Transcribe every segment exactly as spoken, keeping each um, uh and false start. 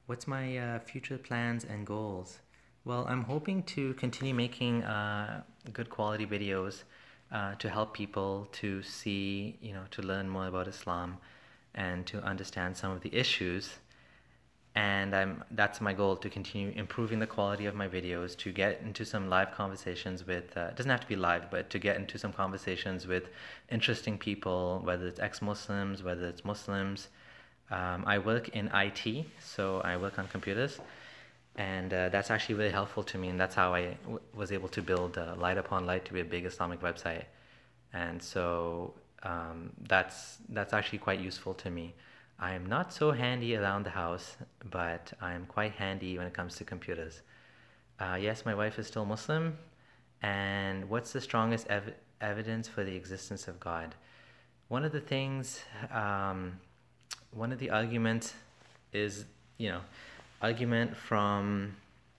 What's my uh, future plans and goals? Well, I'm hoping to continue making uh, good quality videos uh, to help people to see, you know, to learn more about Islam and to understand some of the issues. And I'm that's my goal, to continue improving the quality of my videos, to get into some live conversations with, uh, it doesn't have to be live, but to get into some conversations with interesting people, whether it's ex-Muslims, whether it's Muslims. Um, I work in I T, so I work on computers, and uh, that's actually really helpful to me, and that's how I w- was able to build uh, Light Upon Light to be a big Islamic website. And so um, that's that's actually quite useful to me. I am not so handy around the house, but I am quite handy when it comes to computers. Uh, yes, my wife is still Muslim. And what's the strongest ev- evidence for the existence of God? One of the things, um, one of the arguments is, you know, argument from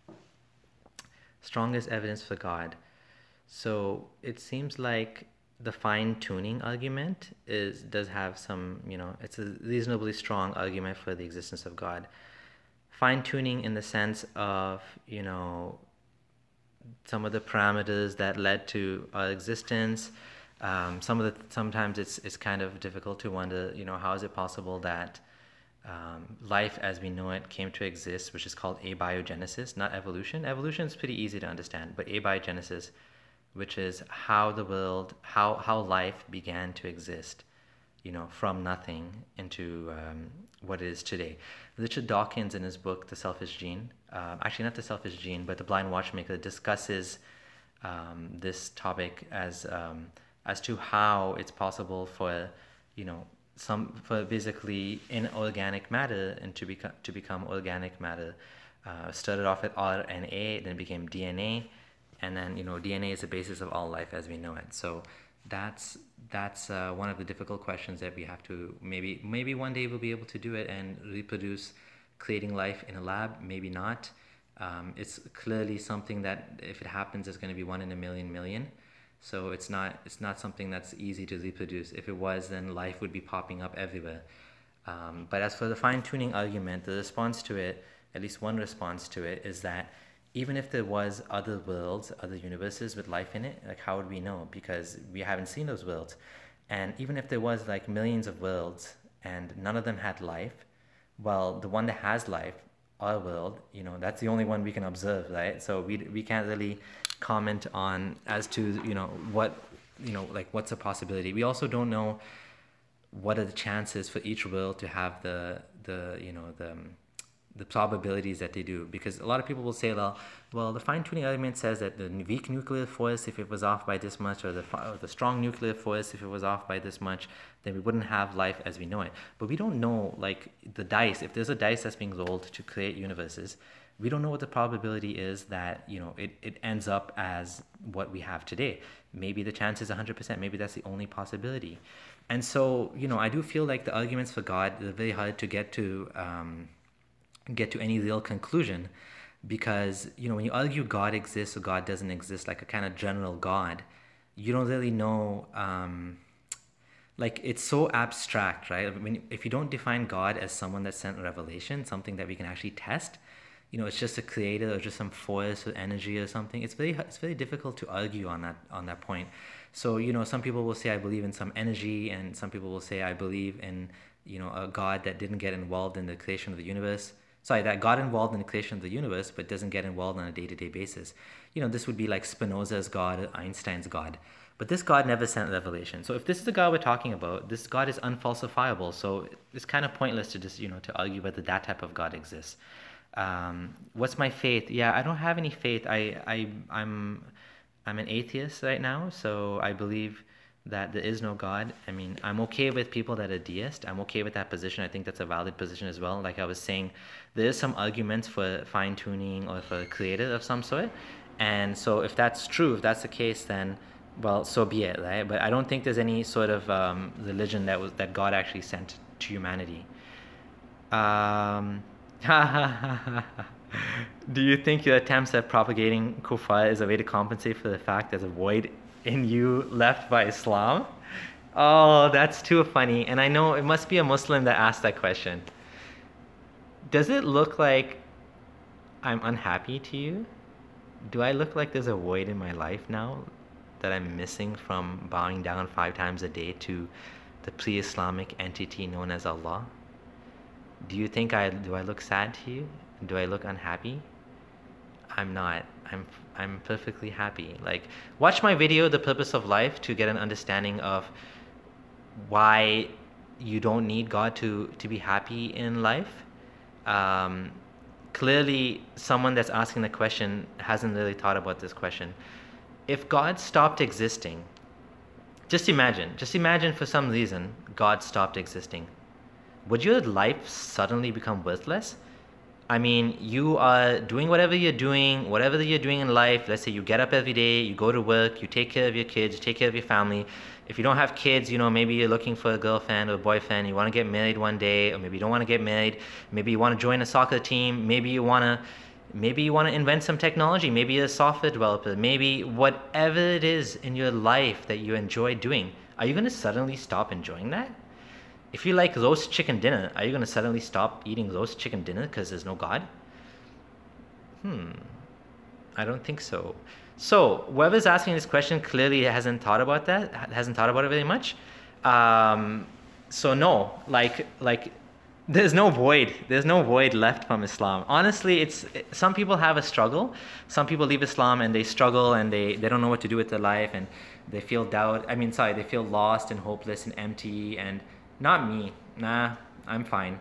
strongest evidence for God. So it seems like the fine tuning argument is does have some, you know, it's a reasonably strong argument for the existence of God. Fine tuning in the sense of, you know, some of the parameters that led to our existence. Um, some of the sometimes it's it's kind of difficult to wonder, you know, how is it possible that um, life as we know it came to exist, which is called abiogenesis, not evolution. Evolution is pretty easy to understand, but abiogenesis, which is how the world, how how life began to exist, you know, from nothing into um, what it is today. Richard Dawkins, in his book The Selfish Gene, uh, actually not The Selfish Gene, but The Blind Watchmaker, discusses um, this topic as um, as to how it's possible for, you know, some for basically inorganic matter and to become to become organic matter. Uh, started off with R N A, then became D N A, and then, you know, D N A is the basis of all life as we know it. So that's that's uh, one of the difficult questions that we have to, maybe maybe one day we'll be able to do it and reproduce, creating life in a lab. Maybe not. Um, it's clearly something that, if it happens, it's going to be one in a million million. So it's not it's not something that's easy to reproduce. If it was, then life would be popping up everywhere. Um, but as for the fine tuning argument, the response to it, at least one response to it, is that even if there was other worlds, other universes with life in it, like, how would we know? Because we haven't seen those worlds. And even if there was like millions of worlds and none of them had life, well, the one that has life, our world, you know, that's the only one we can observe, right? So we we can't really comment on as to, you know, what, you know, like, what's a possibility. We also don't know what are the chances for each world to have the the you know the the probabilities that they do, because a lot of people will say, well, well, the fine-tuning element says that the weak nuclear force, if it was off by this much, or the or the strong nuclear force, if it was off by this much, then we wouldn't have life as we know it. But we don't know, like, the dice. If there's a dice that's being rolled to create universes, we don't know what the probability is that, you know, it, it ends up as what we have today. Maybe the chance is one hundred percent. Maybe that's the only possibility. And so, you know, I do feel like the arguments for God are very hard to get to. Um, get to any real conclusion, because, you know, when you argue God exists or God doesn't exist, like a kind of general God, you don't really know, um, like, it's so abstract, right? I mean, if you don't define God as someone that sent revelation, something that we can actually test, you know, it's just a creator or just some force or energy or something. It's very it's very difficult to argue on that on that point. So, you know, some people will say I believe in some energy, and some people will say I believe in, you know, a God that didn't get involved in the creation of the universe. Sorry, that got involved in the creation of the universe, but doesn't get involved on a day-to-day basis. You know, this would be like Spinoza's God or Einstein's God. But this God never sent revelation. So if this is the God we're talking about, this God is unfalsifiable. So it's kind of pointless to just, you know, to argue whether that type of God exists. Um, what's my faith? Yeah, I don't have any faith. I, I, I'm, I'm an atheist right now, so I believe that there is no God. I mean, I'm okay with people that are deist. I'm okay with that position. I think that's a valid position as well. Like I was saying, there is some arguments for fine tuning or for a creator of some sort. And so if that's true, if that's the case, then, well, so be it, right? But I don't think there's any sort of um, religion that was that God actually sent to humanity. Um, do you think your attempts at propagating kufar is a way to compensate for the fact there's a void in you left by Islam? Oh, that's too funny. And I know it must be a Muslim that asked that question. Does it look like I'm unhappy to you? Do I look like there's a void in my life now that I'm missing from bowing down five times a day to the pre-Islamic entity known as Allah? Do you think I do I look sad to you? Do I look unhappy? I'm not. I'm I'm perfectly happy. Like, watch my video, The Purpose of Life, to get an understanding of why you don't need God to to be happy in life. Um, clearly, someone that's asking the question hasn't really thought about this question. If God stopped existing, just imagine, just imagine for some reason God stopped existing. Would your life suddenly become worthless? I mean, you are doing whatever you're doing, whatever you're doing in life. Let's say you get up every day, you go to work, you take care of your kids, you take care of your family. If you don't have kids, you know, maybe you're looking for a girlfriend or a boyfriend, you want to get married one day, or maybe you don't want to get married. Maybe you want to join a soccer team. Maybe you want to, maybe you want to invent some technology. Maybe you're a software developer. Maybe whatever it is in your life that you enjoy doing, are you going to suddenly stop enjoying that? If you like roast chicken dinner, are you going to suddenly stop eating roast chicken dinner because there's no God? Hmm, I don't think so. So whoever's asking this question clearly hasn't thought about that, hasn't thought about it very much. Um, so no, like, like there's no void. There's no void left from Islam. Honestly, it's some people have a struggle. Some people leave Islam and they struggle and they, they don't know what to do with their life and they feel doubt. I mean, sorry, they feel lost and hopeless and empty. And not me. Nah, I'm fine.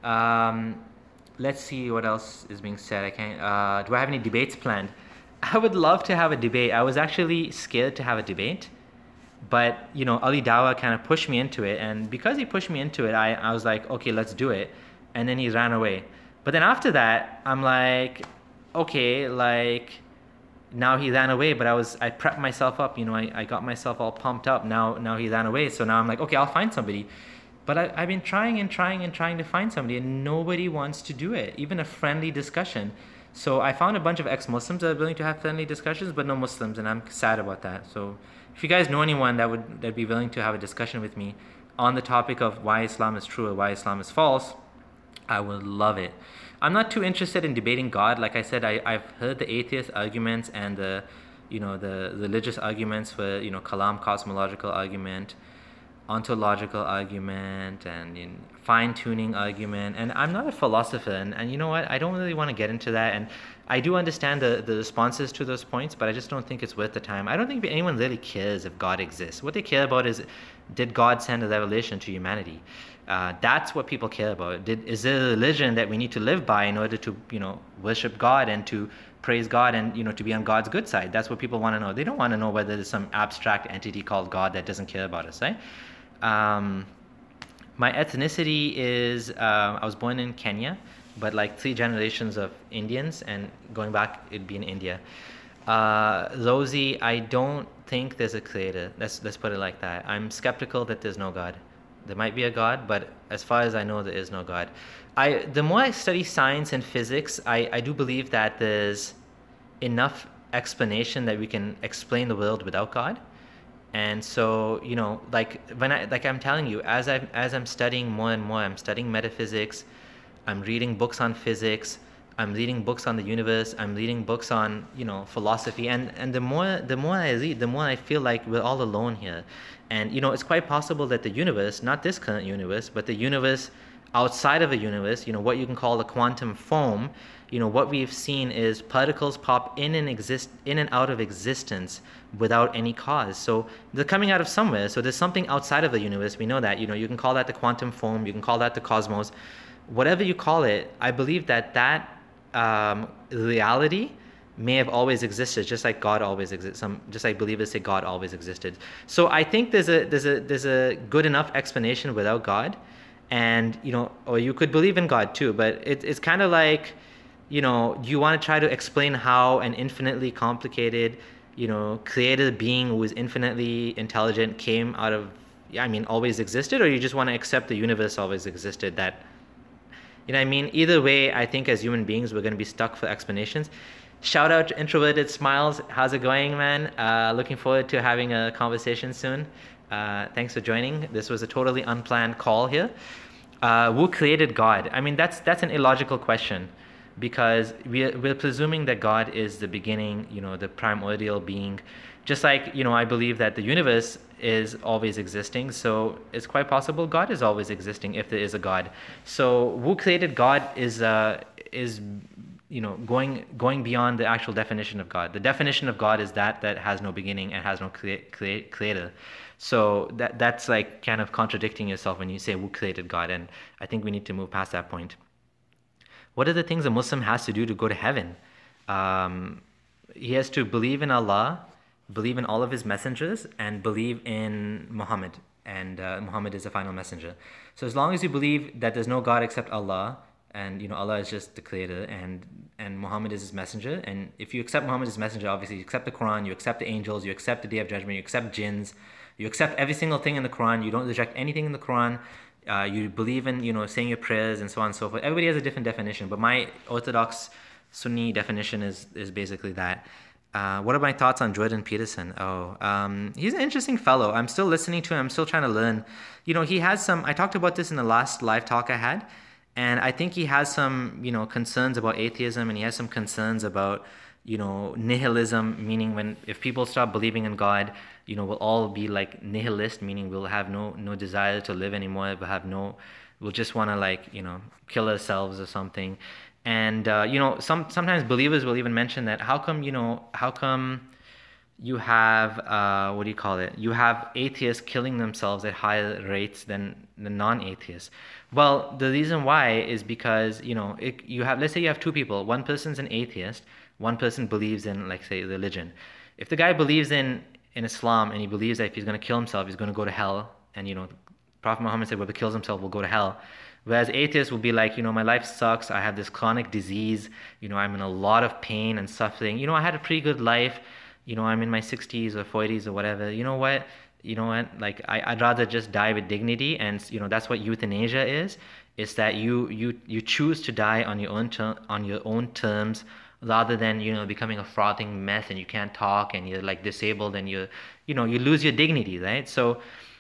Um, let's see what else is being said. I can't. Uh, do I have any debates planned? I would love to have a debate. I was actually scared to have a debate, but you know, Ali Dawah kind of pushed me into it, and because he pushed me into it, I, I was like, okay, let's do it. And then he ran away. But then after that, I'm like, okay, like now he ran away, but I was I prepped myself up. You know, I, I got myself all pumped up. Now now he ran away, so now I'm like, okay, I'll find somebody. But I, I've been trying and trying and trying to find somebody, and nobody wants to do it, even a friendly discussion. So I found a bunch of ex-Muslims that are willing to have friendly discussions, but no Muslims, and I'm sad about that. So if you guys know anyone that would that'd be willing to have a discussion with me on the topic of why Islam is true or why Islam is false, I would love it. I'm not too interested in debating God. Like I said, I, I've heard the atheist arguments and the, you know, the religious arguments for, you know, Kalam, cosmological argument, ontological argument, and you know, fine-tuning argument. And I'm not a philosopher, and, and you know what, I don't really want to get into that, and I do understand the, the responses to those points, but I just don't think it's worth the time. I don't think anyone really cares if God exists. What they care about is, did God send a revelation to humanity? Uh, that's what people care about. Did, is there a religion that we need to live by in order to, you know, worship God and to praise God and, you know, to be on God's good side? That's what people want to know. They don't want to know whether there's some abstract entity called God that doesn't care about us, right? Um, my ethnicity is, uh, I was born in Kenya, but like three generations of Indians, and going back, it'd be in India. Uh, Rosie, I don't think there's a creator. Let's, let's put it like that. I'm skeptical that there's no God. There might be a God, but as far as I know, there is no God. I, the more I study science and physics, I, I do believe that there's enough explanation that we can explain the world without God. And so, you know, like when I, like I'm telling you, as I as I'm studying more and more, I'm studying metaphysics, I'm reading books on physics, I'm reading books on the universe, I'm reading books on, you know, philosophy, and and the more the more I read, the more I feel like we're all alone here. And you know, it's quite possible that the universe, not this current universe, but the universe outside of the universe, you know, what you can call the quantum foam, you know, what we've seen is particles pop in and exist in and out of existence without any cause. So they're coming out of somewhere. So there's something outside of the universe. We know that. You know, you can call that the quantum foam. You can call that the cosmos. Whatever you call it, I believe that that um, reality may have always existed, just like God always exists. Some, just like believers say God always existed. So I think there's a there's a there's a good enough explanation without God, and you know, or you could believe in God too. But it, it's kind of like, you know, you want to try to explain how an infinitely complicated, you know, created being who is infinitely intelligent came out of, I mean, always existed, or you just want to accept the universe always existed. That, you know what I mean? Either way, I think as human beings, we're going to be stuck for explanations. Shout out to Introverted Smiles. How's it going, man? Uh, looking forward to having a conversation soon. Uh, thanks for joining. This was a totally unplanned call here. Uh, who created God? I mean, that's that's an illogical question, because we're we're presuming that God is the beginning, you know, the primordial being. Just like, you know, I believe that the universe is always existing, so it's quite possible God is always existing if there is a God. So who created God is uh, is you know going going beyond the actual definition of God. The definition of God is that that has no beginning and has no crea- crea- creator. So that that's like kind of contradicting yourself when you say who created God, and I think we need to move past that point. What are the things a Muslim has to do to go to heaven? Um, he has to believe in Allah, believe in all of his messengers, and believe in Muhammad, and uh, Muhammad is the final messenger. So as long as you believe that there's no God except Allah, and you know Allah is just the creator, and and Muhammad is his messenger, and if you accept Muhammad as messenger, obviously you accept the Quran, you accept the angels, you accept the Day of Judgment, you accept jinns, you accept every single thing in the Quran, you don't reject anything in the Quran, uh, you believe in, you know, saying your prayers and so on and so forth. Everybody has a different definition, but my orthodox Sunni definition is is basically that. Uh, what are my thoughts on Jordan Peterson? Oh, um, he's an interesting fellow. I'm still listening to him. I'm still trying to learn. You know, he has some, I talked about this in the last live talk I had, and I think he has some, you know, concerns about atheism, and he has some concerns about, you know, nihilism, meaning when, if people stop believing in God, you know, we'll all be like nihilist, meaning we'll have no, no desire to live anymore. We'll have no, we'll just want to like, you know, kill ourselves or something. And, uh, you know, some sometimes believers will even mention that how come, you know, how come you have, uh, what do you call it? You have atheists killing themselves at higher rates than the non-atheists. Well, the reason why is because, you know, it, you have, let's say you have two people. One person's an atheist. One person believes in, like, say, religion. If the guy believes in, in Islam, and he believes that if he's going to kill himself, he's going to go to hell. And, you know, Prophet Muhammad said, whoever kills himself will go to hell. Whereas atheists will be like, you know, my life sucks. I have this chronic disease. You know, I'm in a lot of pain and suffering. You know, I had a pretty good life. You know, I'm in my sixties or forties or whatever. You know what? You know what? Like, I, I'd rather just die with dignity. And, you know, that's what euthanasia is. It's that you you you choose to die on your own ter- on your own terms, rather than, you know, becoming a frothing mess and you can't talk and you're like disabled and you you know, you lose your dignity, right? So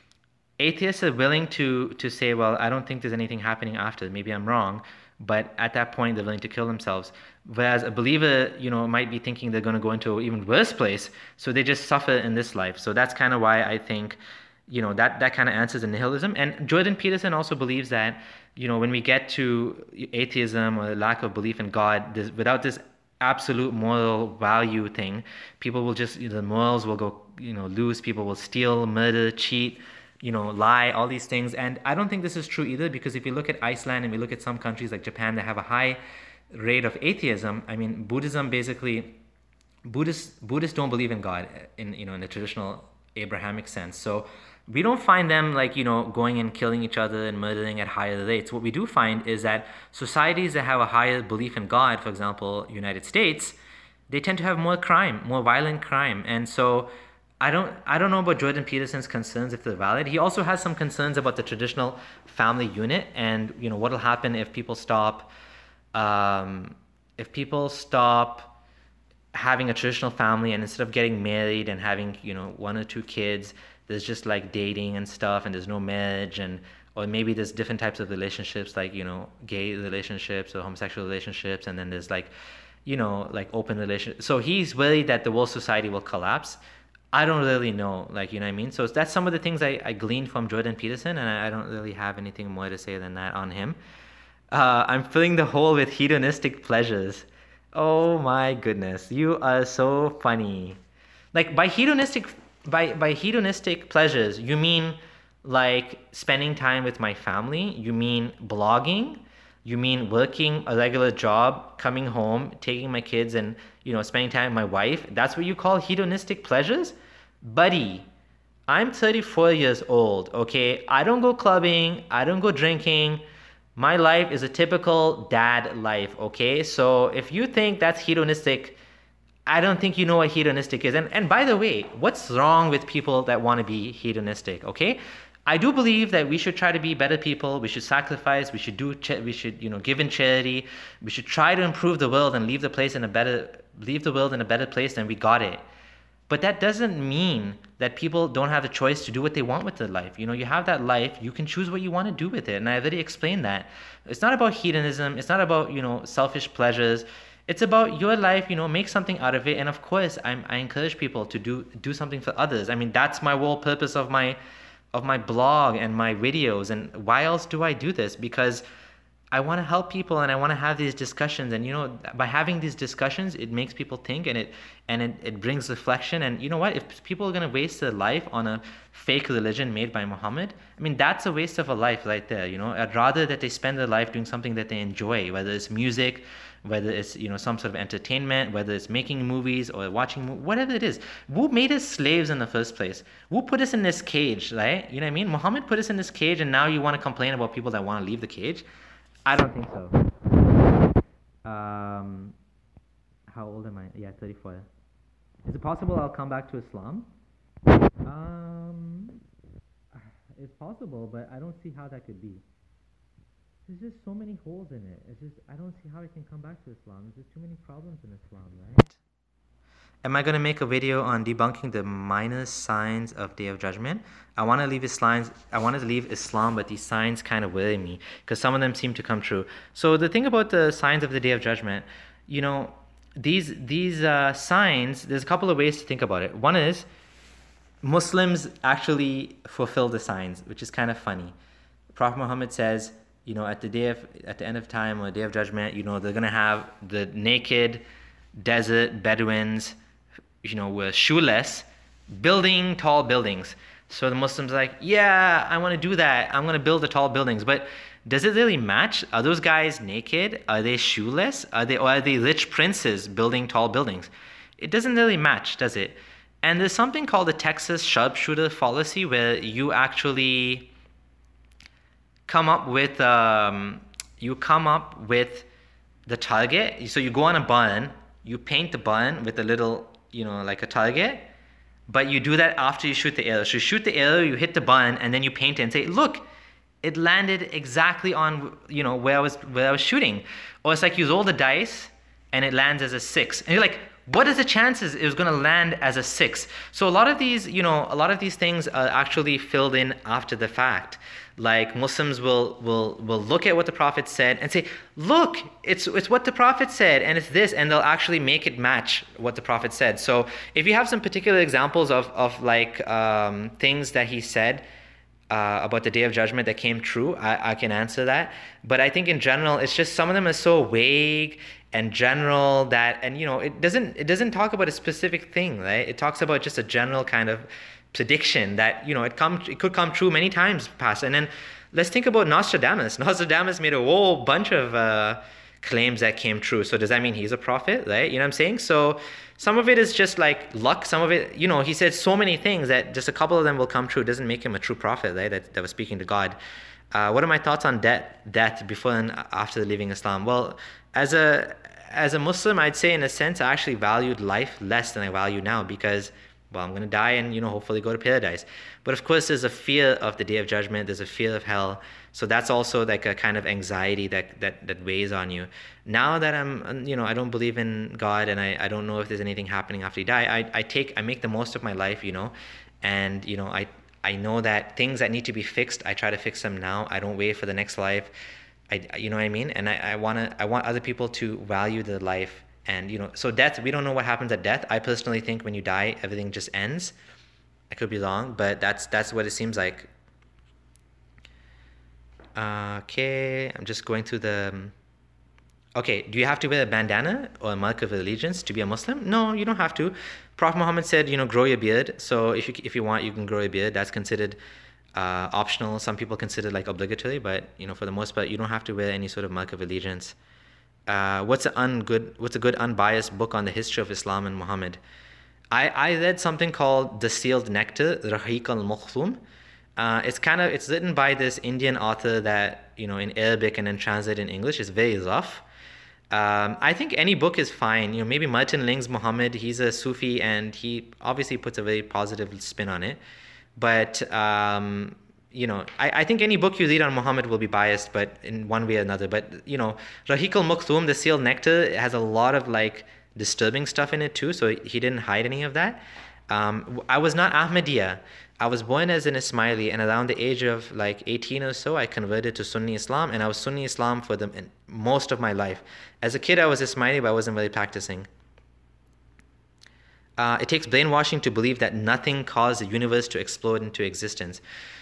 atheists are willing to to say, well, I don't think there's anything happening after. Maybe I'm wrong, but at that point they're willing to kill themselves. Whereas a believer, you know, might be thinking they're going to go into an even worse place, so they just suffer in this life. So that's kind of why I think, you know, that that kind of answers the nihilism. And Jordan Peterson also believes that, you know, when we get to atheism or lack of belief in God, without this absolute moral value thing, people will just, you know, the morals will go, you know, loose. People will steal, murder, cheat, you know, lie, all these things. And I don't think this is true either, because if you look at Iceland and we look at some countries like Japan that have a high rate of atheism, I mean, Buddhism basically, Buddhists Buddhists don't believe in God in, you know, in the traditional Abrahamic sense. So we don't find them like, you know, going and killing each other and murdering at higher rates. What we do find is that societies that have a higher belief in God, for example, United States, they tend to have more crime, more violent crime. And so I don't I don't know about Jordan Peterson's concerns, if they're valid. He also has some concerns about the traditional family unit, and, you know, what'll happen if people stop um, if people stop having a traditional family, and instead of getting married and having, you know, one or two kids, there's just like dating and stuff, and there's no marriage, and or maybe there's different types of relationships, like, you know, gay relationships or homosexual relationships, and then there's like, you know, like open relationships. So he's worried that the whole society will collapse. I don't really know, like, you know what I mean? So that's some of the things I, I gleaned from Jordan Peterson, and I, I don't really have anything more to say than that on him. Uh, I'm filling the hole with hedonistic pleasures. Oh my goodness, you are so funny. Like, by hedonistic, by, by hedonistic pleasures, you mean like spending time with my family? You mean blogging? You mean working a regular job, coming home, taking my kids and, you know, spending time with my wife? That's what you call hedonistic pleasures? Buddy, I'm thirty-four years old, okay? I don't go clubbing. I don't go drinking. My life is a typical dad life, okay? So if you think that's hedonistic, I don't think you know what hedonistic is. And, and by the way, what's wrong with people that want to be hedonistic, okay? I do believe that we should try to be better people. We should sacrifice. We should do. Cha- we should, you know, give in charity. We should try to improve the world and leave the place in a better, leave the world in a better place than we got it. But that doesn't mean that people don't have the choice to do what they want with their life. You know, you have that life, you can choose what you want to do with it. And I already explained that. It's not about hedonism. It's not about, you know, selfish pleasures. It's about your life, you know, make something out of it. And of course, I'm, I encourage people to do do something for others. I mean, that's my whole purpose of my of my blog and my videos. And why else do I do this? Because I want to help people and I want to have these discussions. And, you know, by having these discussions, it makes people think and it and it, it brings reflection. And you know what? If people are going to waste their life on a fake religion made by Muhammad, I mean, that's a waste of a life right there. You know, I'd rather that they spend their life doing something that they enjoy, whether it's music, whether it's, you know, some sort of entertainment, whether it's making movies or watching, whatever it is. Who made us slaves in the first place? Who put us in this cage, right? You know what I mean? Muhammad put us in this cage and now you want to complain about people that want to leave the cage? I don't think so. Um, how old am I? Yeah, thirty-four. Is it possible I'll come back to Islam? Um, it's possible, but I don't see how that could be. There's just so many holes in it. It's just, I don't see how I can come back to Islam. There's just too many problems in Islam, right? Am I going to make a video on debunking the minor signs of Day of Judgment? I want to leave Islam, I wanted to leave Islam, but these signs kind of worry me because some of them seem to come true. So the thing about the signs of the Day of Judgment, you know, these these uh, signs, there's a couple of ways to think about it. One is Muslims actually fulfill the signs, which is kind of funny. Prophet Muhammad says, you know, at the day of, at the end of time or the Day of Judgment, you know, they're going to have the naked desert Bedouins, you know, were shoeless, building tall buildings. So the Muslims are like, yeah, I want to do that. I'm going to build the tall buildings. But does it really match? Are those guys naked? Are they shoeless? Are they, or are they rich princes building tall buildings? It doesn't really match, does it? And there's something called the Texas sharpshooter fallacy where you actually come up with, um, you come up with the target. So you go on a button, you paint the button with a little, you know, like a target, but you do that after you shoot the arrow. So you shoot the arrow, you hit the button, and then you paint it and say, look, it landed exactly on, you know, where I was where I was shooting. Or it's like you roll the dice and it lands as a six. And you're like, what are the chances it was going to land as a six? So a lot of these, you know, a lot of these things are actually filled in after the fact. Like Muslims will will will look at what the Prophet said and say, look, it's it's what the Prophet said and it's this, and they'll actually make it match what the Prophet said. So if you have some particular examples of, of like um, things that he said uh, about the Day of Judgment that came true, I, I can answer that. But I think in general, it's just some of them are so vague and general that, and you know, it doesn't it doesn't talk about a specific thing, right? It talks about just a general kind of prediction that, you know, it come it could come true many times past. And then let's think about Nostradamus. Nostradamus made a whole bunch of uh, claims that came true. So does that mean he's a prophet, right? You know what I'm saying? So some of it is just like luck. Some of it, you know, he said so many things that just a couple of them will come true. It doesn't make him a true prophet, right? That, that was speaking to God. Uh, what are my thoughts on death, death before and after leaving Islam? Well, as a as a Muslim, I'd say in a sense, I actually valued life less than I value now because, well, I'm going to die and, you know, hopefully go to paradise. But of course, there's a fear of the Day of Judgment. There's a fear of hell. So that's also like a kind of anxiety that, that, that weighs on you. Now that I'm, you know, I don't believe in God and I, I don't know if there's anything happening after you die, I, I take, I make the most of my life, you know, and, you know, I, I know that things that need to be fixed, I try to fix them now. I don't wait for the next life. I, you know what I mean? And I, I want to, I want other people to value their life. And, you know, so death, we don't know what happens at death. I personally think when you die, everything just ends. I could be wrong, but that's that's what it seems like. Uh, okay, I'm just going through the... Um, okay, do you have to wear a bandana or a mark of allegiance to be a Muslim? No, you don't have to. Prophet Muhammad said, you know, grow your beard. So if you if you want, you can grow your beard. That's considered uh, optional. Some people consider like obligatory, but, you know, for the most part, you don't have to wear any sort of mark of allegiance. Uh, what's a ungood? What's a good unbiased book on the history of Islam and Muhammad? I, I read something called The Sealed Nectar, Rahiq al-Makhtum. Uh, it's kind of it's written by this Indian author that, you know, in Arabic and then translated in English. It's very rough. Um, I think any book is fine. You know, maybe Martin Ling's Muhammad. He's a Sufi and he obviously puts a very positive spin on it. But um, you know, I, I think any book you read on Muhammad will be biased, but in one way or another. But, you know, Rahiq al-Makhtum, The Sealed Nectar, has a lot of like disturbing stuff in it too, so he didn't hide any of that. Um, I was not Ahmadiyya. I was born as an Ismaili, and around the age of like eighteen or so, I converted to Sunni Islam, and I was Sunni Islam for the most of my life. As a kid, I was Ismaili, but I wasn't really practicing. Uh, it takes brainwashing to believe that nothing caused the universe to explode into existence.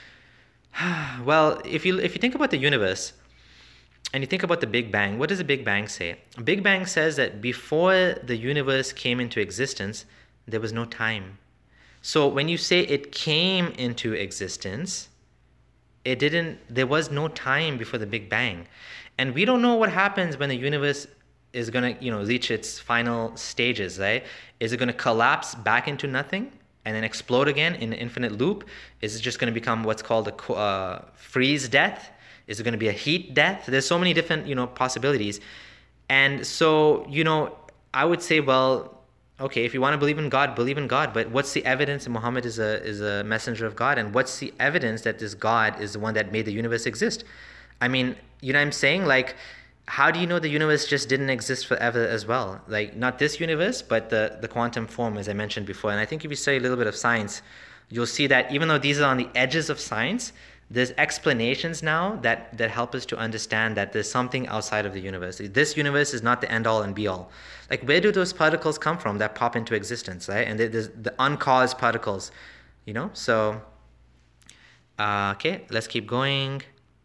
Well, if you if you think about the universe, and you think about the Big Bang, what does the Big Bang say? Big Bang says that before the universe came into existence, there was no time. So when you say it came into existence, it didn't, there was no time before the Big Bang. And we don't know what happens when the universe is going to, you know, reach its final stages, right? Is it going to collapse back into nothing and then explode again in an infinite loop? Is it just going to become what's called a uh, freeze death? Is it going to be a heat death? There's so many different, you know, possibilities. And so, you know, I would say, well, okay, if you want to believe in God, believe in God. But what's the evidence that Muhammad is a is a messenger of God? And what's the evidence that this God is the one that made the universe exist? I mean, you know what I'm saying? Like, how do you know the universe just didn't exist forever as well? Like, not this universe, but the, the quantum form, as I mentioned before. And I think if you study a little bit of science, you'll see that even though these are on the edges of science, there's explanations now that, that help us to understand that there's something outside of the universe. This universe is not the end-all and be-all. Like, where do those particles come from that pop into existence, right? And there's the uncaused particles, you know? So, uh, okay, let's keep going.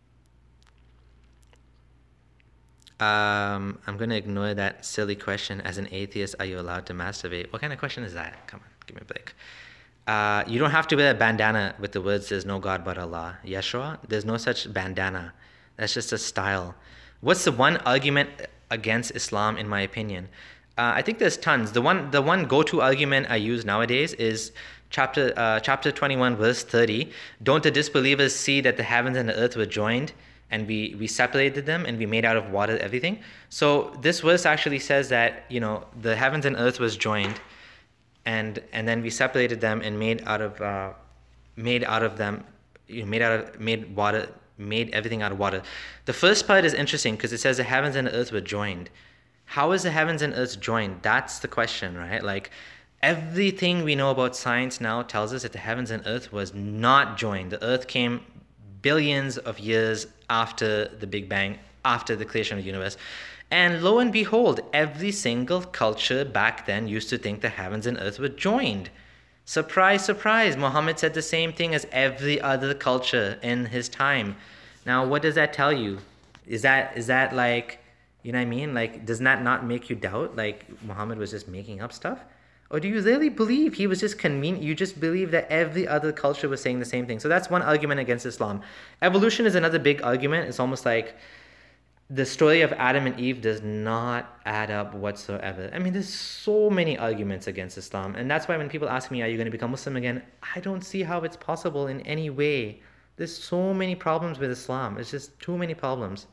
Um, I'm going to ignore that silly question. As an atheist, are you allowed to masturbate? What kind of question is that? Come on, give me a break. Uh, you don't have to wear a bandana with the words, there's no God but Allah. Yeshua, there's no such bandana. That's just a style. What's the one argument against Islam, in my opinion? Uh, I think there's tons. The one the one go-to argument I use nowadays is chapter uh, chapter twenty-one, verse thirty. Don't the disbelievers see that the heavens and the earth were joined, and we, we separated them, and we made out of water everything? So this verse actually says that, you know, the heavens and earth was joined, and and then we separated them and made out of uh, made out of them, you know, made out of made water, made everything out of water. The first part is interesting because it says the heavens and the earth were joined. How is the heavens and earth joined? That's the question, right? Like, everything we know about science now tells us that the heavens and earth was not joined. The earth came billions of years after the Big Bang, after the creation of the universe. And lo and behold, every single culture back then used to think the heavens and earth were joined. Surprise, surprise, Muhammad said the same thing as every other culture in his time. Now, what does that tell you? Is that is that like, you know what I mean? Like, does that not make you doubt, like, Muhammad was just making up stuff? Or do you really believe he was just convenient? You just believe that every other culture was saying the same thing. So that's one argument against Islam. Evolution is another big argument. It's almost like the story of Adam and Eve does not add up whatsoever. I mean, there's so many arguments against Islam. And that's why when people ask me, are you going to become Muslim again? I don't see how it's possible in any way. There's so many problems with Islam. It's just too many problems.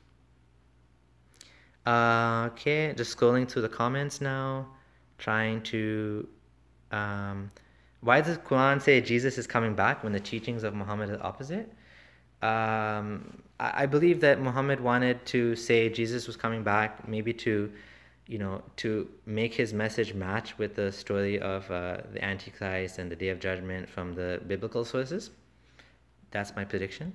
Uh, okay, just scrolling through the comments now. Trying to... Um, why does the Quran say Jesus is coming back when the teachings of Muhammad are opposite? Um, I, I believe that Muhammad wanted to say Jesus was coming back, maybe to, you know, to make his message match with the story of uh, the Antichrist and the Day of Judgment from the biblical sources. That's my prediction.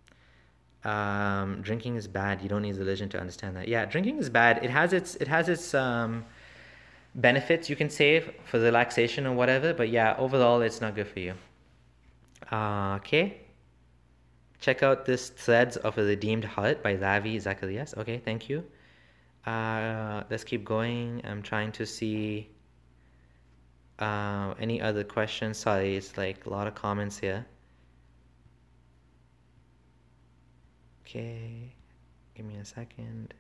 Um, drinking is bad. You don't need religion to understand that. Yeah, drinking is bad. It has its, it has its um, benefits, you can say, for relaxation or whatever. But yeah, overall, it's not good for you. Uh, okay. Check out this Threads of a Redeemed Heart by Ravi Zacharias. Okay, thank you. Uh, let's keep going. I'm trying to see uh, any other questions. Sorry, it's like a lot of comments here. Okay, give me a second.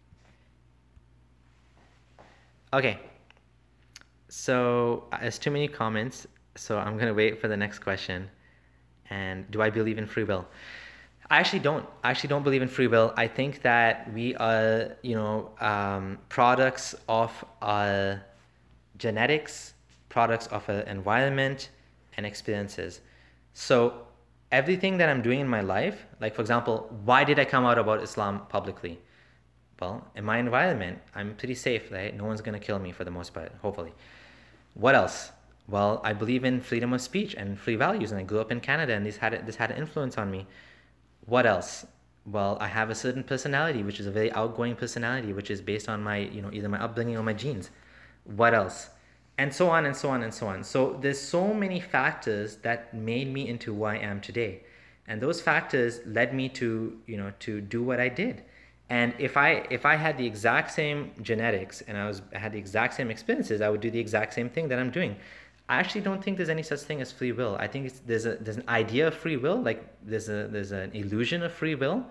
Okay, so uh, there's too many comments, so I'm gonna wait for the next question. And do I believe in free will? I actually don't. I actually don't believe in free will. I think that we are, you know, um, products of our genetics, products of our environment, and experiences. So everything that I'm doing in my life, like for example, why did I come out about Islam publicly? Well, in my environment, I'm pretty safe, right? No one's gonna kill me for the most part, hopefully. What else? Well, I believe in freedom of speech and free values, and I grew up in Canada, and this had this had an influence on me. What else? Well, I have a certain personality, which is a very outgoing personality, which is based on my, you know, either my upbringing or my genes. What else? And so on and so on and so on. So there's so many factors that made me into who I am today. And those factors led me to, you know, to do what I did. And if I if I had the exact same genetics and I was I had the exact same experiences, I would do the exact same thing that I'm doing. I actually don't think there's any such thing as free will. I think it's, there's a there's an idea of free will, like there's a there's an illusion of free will,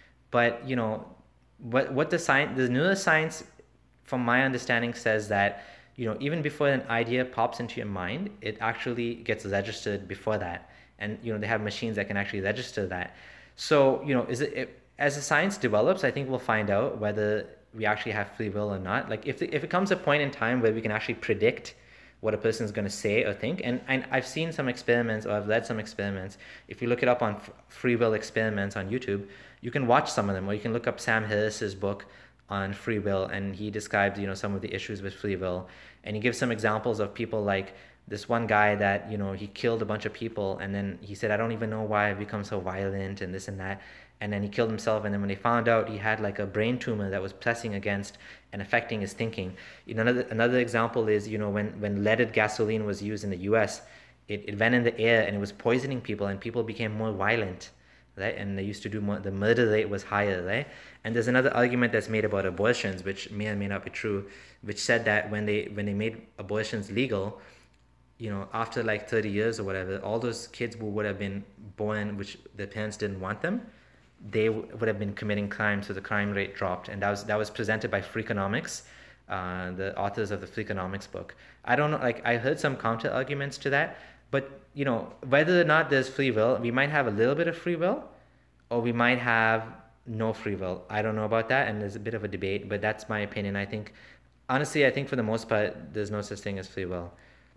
but you know what what the science the neuroscience, from my understanding, says that you know even before an idea pops into your mind, it actually gets registered before that, and you know they have machines that can actually register that. So you know is it, it as the science develops, I think we'll find out whether we actually have free will or not. Like if if it comes a point in time where we can actually predict what a person is going to say or think. And, and I've seen some experiments, or I've read some experiments. If you look it up on f- free will experiments on YouTube, you can watch some of them, or you can look up Sam Harris's book on free will, and he described, you know, some of the issues with free will. And he gives some examples of people like this one guy that, you know, he killed a bunch of people, and then he said, I don't even know why I've become so violent and this and that. And then he killed himself, and then when they found out, he had like a brain tumor that was pressing against and affecting his thinking. You know, another another example is, you know, when when leaded gasoline was used in the U S, it, it went in the air and it was poisoning people, and people became more violent, right? And they used to do more, the murder rate was higher, right? And there's another argument that's made about abortions, which may or may not be true, which said that when they when they made abortions legal, you know, after like thirty years or whatever, all those kids who would have been born, which their parents didn't want them, they w- would have been committing crime, so the crime rate dropped. And that was that was presented by Freakonomics, uh, the authors of the Freakonomics book. I don't know, like I heard some counter arguments to that, but you know, whether or not there's free will, we might have a little bit of free will, or we might have no free will. I don't know about that, and there's a bit of a debate, but that's my opinion. I think, honestly, I think for the most part, there's no such thing as free will.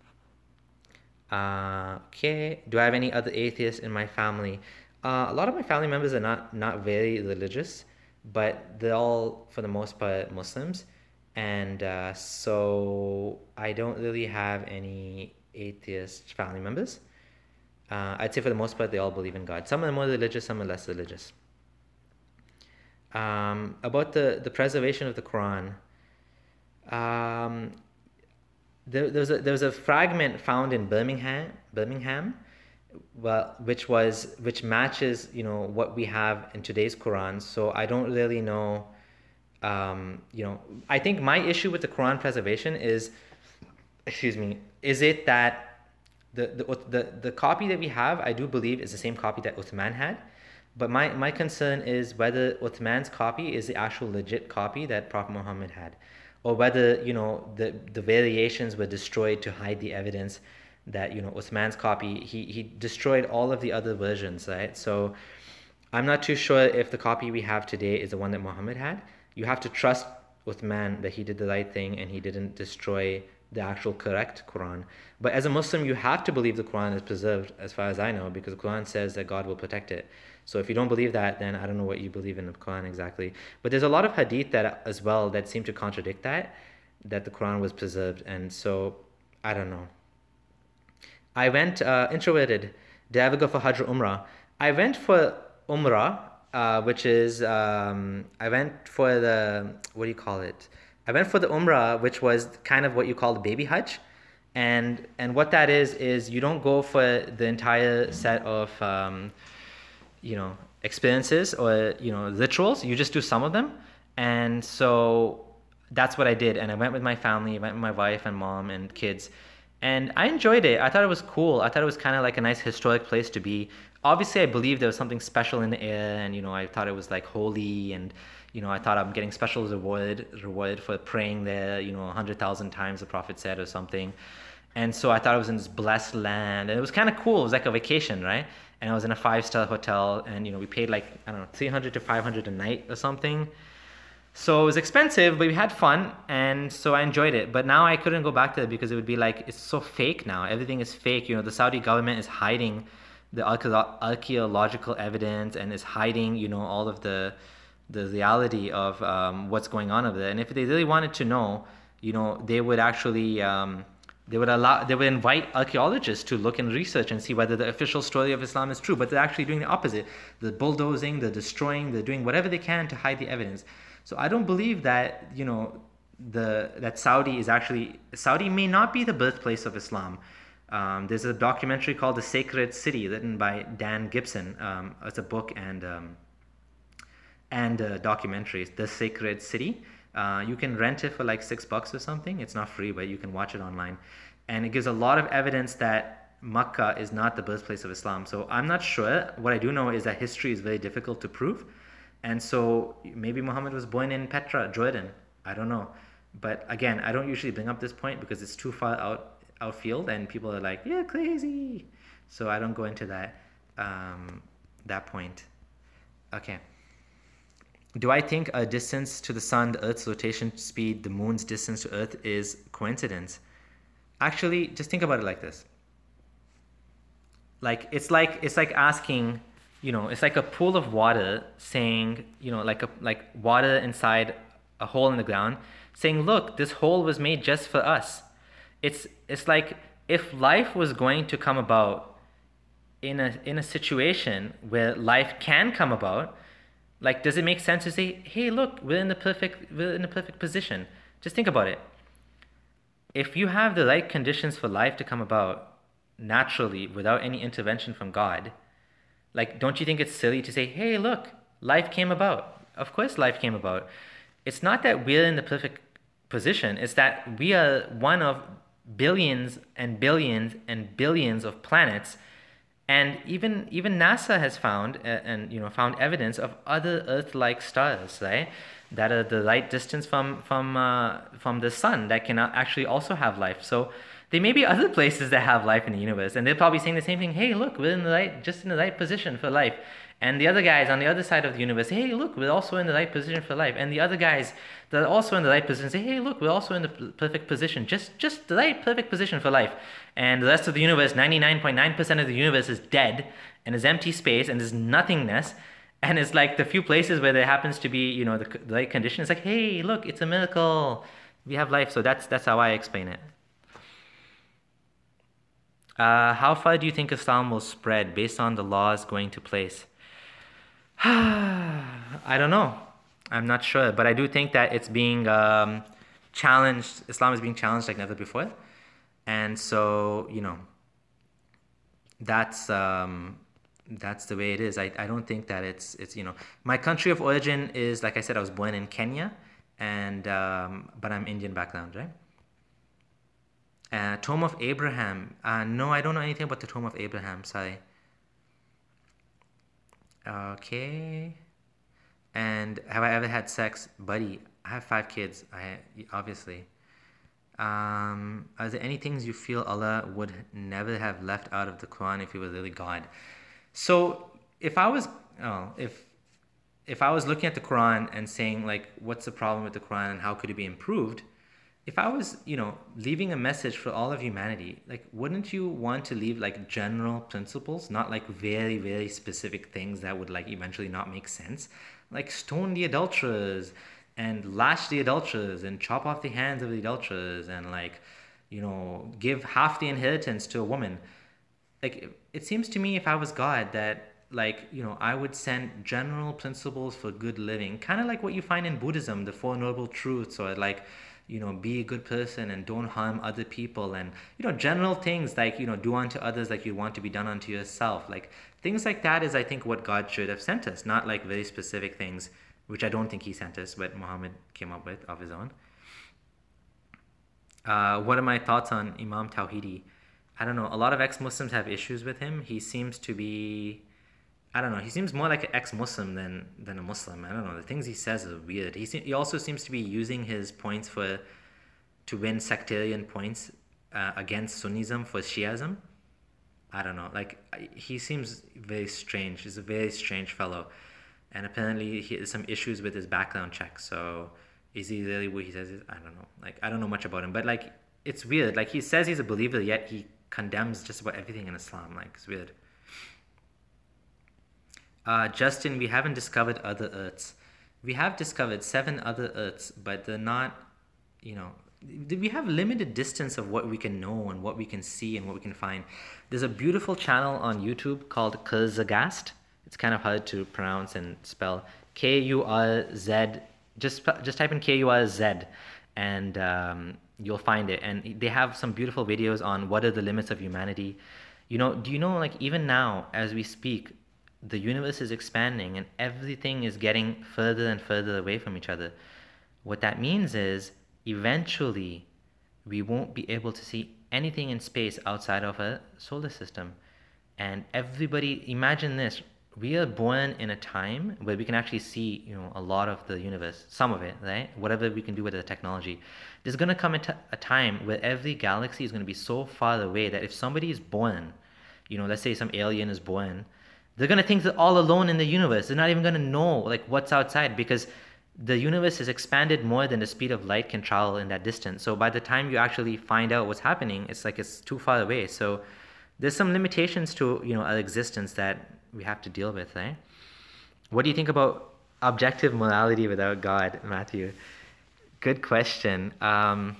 Uh, okay. Do I have any other atheists in my family? Uh, a lot of my family members are not not very religious, but they're all, for the most part, Muslims, and uh, so I don't really have any atheist family members. Uh, I'd say for the most part, they all believe in God. Some are more religious, some are less religious. Um, about the, the preservation of the Quran, um, there, there was a there was a fragment found in Birmingham, Birmingham, well, which was which matches, you know, what we have in today's Quran. So I don't really know. Um, you know, I think my issue with the Quran preservation is, excuse me, is it that the the the, the copy that we have, I do believe, is the same copy that Uthman had. But my, my concern is whether Uthman's copy is the actual legit copy that Prophet Muhammad had, or whether, you know, the, the variations were destroyed to hide the evidence that, you know, Uthman's copy, he, he destroyed all of the other versions, right? So I'm not too sure if the copy we have today is the one that Muhammad had. You have to trust Uthman that he did the right thing and he didn't destroy the actual correct Quran. But as a Muslim, you have to believe the Quran is preserved, as far as I know, because the Quran says that God will protect it. So if you don't believe that, then I don't know what you believe in the Quran exactly. But there's a lot of hadith that as well that seem to contradict that, that the Quran was preserved. And so I don't know. I went uh, introverted. Did I ever go for Hajj or Umrah? I went for Umrah, uh, which is, um, I went for the, what do you call it? I went for the Umrah, which was kind of what you call the baby Hajj. And and what that is, is you don't go for the entire set of, um, you know, experiences or, you know, rituals. You just do some of them. And so that's what I did. And I went with my family, I went with my wife and mom and kids. And I enjoyed it. I thought it was cool. I thought it was kind of like a nice historic place to be. Obviously, I believed there was something special in the air, and, you know, I thought it was like holy, and, you know, I thought I'm getting special reward, reward for praying there, you know, a hundred thousand times the Prophet said or something. And so I thought I was in this blessed land, and it was kind of cool. It was like a vacation, right? And I was in a five-star hotel, and, you know, we paid like, I don't know, three hundred to five hundred a night or something. So it was expensive, but we had fun, and so I enjoyed it. But now I couldn't go back to it because it would be like, it's so fake now. Everything is fake. You know, the Saudi government is hiding the archaeological evidence and is hiding, you know, all of the the reality of um, what's going on over there. And if they really wanted to know, you know, they would actually um, They would allow, they would invite archaeologists to look and research and see whether the official story of Islam is true. But they're actually doing the opposite. They're bulldozing, they're destroying, they're doing whatever they can to hide the evidence. So I don't believe that, you know, the that Saudi is actually, Saudi may not be the birthplace of Islam. Um, there's a documentary called The Sacred City written by Dan Gibson. Um, it's a book and um, and a documentary, The Sacred City. Uh, you can rent it for like six bucks or something. It's not free, but you can watch it online. And it gives a lot of evidence that Makkah is not the birthplace of Islam. So I'm not sure. What I do know is that history is very difficult to prove. And so maybe Muhammad was born in Petra, Jordan. I don't know. But again, I don't usually bring up this point because it's too far out outfield and people are like, yeah, crazy. So I don't go into that um, that point. Okay. Do I think a distance to the sun, the Earth's rotation speed, the moon's distance to Earth is coincidence? Actually, just think about it like this. Like it's like it's like asking, you know, it's like a pool of water saying, you know, like a like water inside a hole in the ground, saying, look, this hole was made just for us. It's it's like if life was going to come about in a in a situation where life can come about, like does it make sense to say, hey, look, we're in the perfect we're in the perfect position? Just think about it. If you have the right conditions for life to come about naturally without any intervention from God, like don't you think it's silly to say, hey, look, life came about? Of course life came about. It's not that we're in the perfect position, it's that we are one of billions and billions and billions of planets, and even even NASA has found uh, and you know found evidence of other Earth-like stars, right, that are the right distance from from uh, from the sun that can actually also have life. So there may be other places that have life in the universe, and they're probably saying the same thing. Hey, look, we're in the right, just in the right position for life. And the other guys on the other side of the universe, hey, look, we're also in the right position for life. And the other guys that are also in the right position say, hey, look, we're also in the perfect position, just just the right perfect position for life. And the rest of the universe, ninety-nine point nine percent of the universe is dead and is empty space and is nothingness. And it's like the few places where there happens to be, you know, the, the right condition. It's like, hey, look, it's a miracle. We have life. So that's that's how I explain it. Uh, how far do you think Islam will spread based on the laws going to place? I don't know. I'm not sure, but I do think that it's being um, challenged. Islam is being challenged like never before, and so you know, that's um, that's the way it is. I, I don't think that it's it's you know, my country of origin is, like I said, I was born in Kenya, and um, but I'm Indian background, right? Uh, Tomb of Abraham. Uh, no, I don't know anything about the Tomb of Abraham. Sorry. Okay. And have I ever had sex? Buddy, I have five kids. I obviously. Um, are there any things you feel Allah would never have left out of the Quran if He was really God? So if I was, oh, if if I was looking at the Quran and saying like, what's the problem with the Quran and how could it be improved? If I was, you know, leaving a message for all of humanity, like, wouldn't you want to leave like general principles, not like very, very specific things that would like eventually not make sense? Like stone the adulterers and lash the adulterers and chop off the hands of the adulterers and like, you know, give half the inheritance to a woman. Like, it seems to me if I was God that like, you know, I would send general principles for good living, kind of like what you find in Buddhism, the Four Noble Truths, or like, you know, be a good person and don't harm other people, and you know, general things like, you know, do unto others like you want to be done unto yourself. Like things like that is, I think, what God should have sent us, not like very specific things, which I don't think He sent us, but Muhammad came up with of his own. Uh, what are my thoughts on Imam Tawhidi? I don't know. A lot of ex-Muslims have issues with him. He seems to be, I don't know. He seems more like an ex-Muslim than than a Muslim. I don't know. The things he says are weird. He se- he also seems to be using his points for to win sectarian points uh, against Sunnism for Shiism. I don't know. Like I- he seems very strange. He's a very strange fellow, and apparently he has some issues with his background check. So is he really what he says? Is? I don't know. Like I don't know much about him, but like it's weird. Like he says he's a believer, yet he condemns just about everything in Islam. Like it's weird. Uh, Justin, we haven't discovered other Earths. We have discovered seven other Earths, but they're not, you know, we have limited distance of what we can know and what we can see and what we can find. There's a beautiful channel on YouTube called Kurzgesagt. It's kind of hard to pronounce and spell. K U R Z. Just just type in K U R Z, and um, you'll find it. And they have some beautiful videos on what are the limits of humanity. You know, do you know, like, even now as we speak, the universe is expanding and everything is getting further and further away from each other. What that means is eventually we won't be able to see anything in space outside of a solar system. And everybody, imagine this, we are born in a time where we can actually see, you know, a lot of the universe, some of it, right? Whatever we can do with the technology. There's going to come a, t- a time where every galaxy is going to be so far away that if somebody is born, you know, let's say some alien is born, they're going to think they're all alone in the universe. They're not even going to know, like, what's outside, because the universe has expanded more than the speed of light can travel in that distance. So by the time you actually find out what's happening, it's like it's too far away. So there's some limitations to, you know, our existence that we have to deal with, right? What do you think about objective morality without God, Matthew? Good question. Um,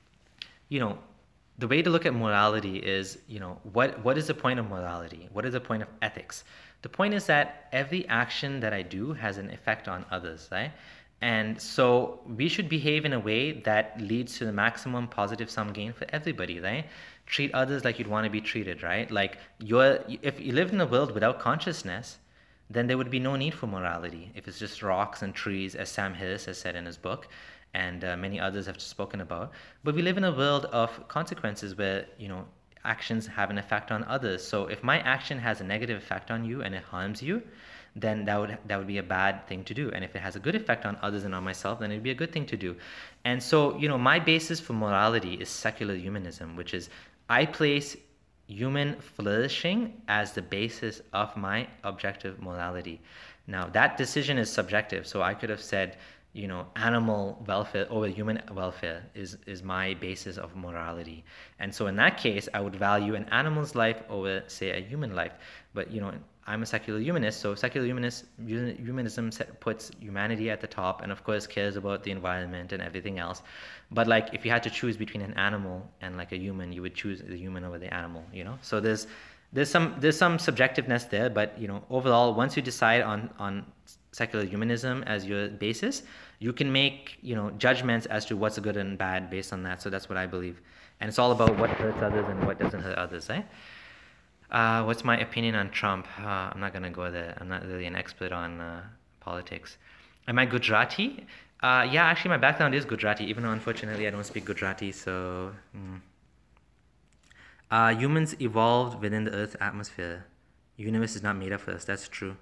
you know, the way to look at morality is, you know, what what is the point of morality? What is the point of ethics? The point is that every action that I do has an effect on others, right? And so we should behave in a way that leads to the maximum positive sum gain for everybody, right? Treat others like you'd want to be treated, right? Like, you're, if you lived in a world without consciousness, then there would be no need for morality. If it's just rocks and trees, as Sam Harris has said in his book, and uh, many others have spoken about. But we live in a world of consequences where, you know, actions have an effect on others. So if my action has a negative effect on you and it harms you, then that would that would be a bad thing to do. And if it has a good effect on others and on myself, then it'd be a good thing to do. And so, you know, my basis for morality is secular humanism, which is I place human flourishing as the basis of my objective morality. Now, that decision is subjective. So I could have said, you know, animal welfare over human welfare is, is my basis of morality. And so in that case, I would value an animal's life over, say, a human life. But, you know, I'm a secular humanist, so secular humanist, humanism puts humanity at the top and, of course, cares about the environment and everything else. But, like, if you had to choose between an animal and, like, a human, you would choose the human over the animal, you know? So there's there's some there's some subjectiveness there, but, you know, overall, once you decide on, on secular humanism as your basis, you can make, you know, judgments as to what's good and bad based on that. So that's what I believe. And it's all about what hurts others and what doesn't hurt others, right? Uh, what's my opinion on Trump? Uh, I'm not going to go there. I'm not really an expert on uh, politics. Am I Gujarati? Uh, yeah, actually my background is Gujarati, even though unfortunately I don't speak Gujarati, so... Mm. Uh, humans evolved within the Earth's atmosphere. Universe is not made up for us, that's true.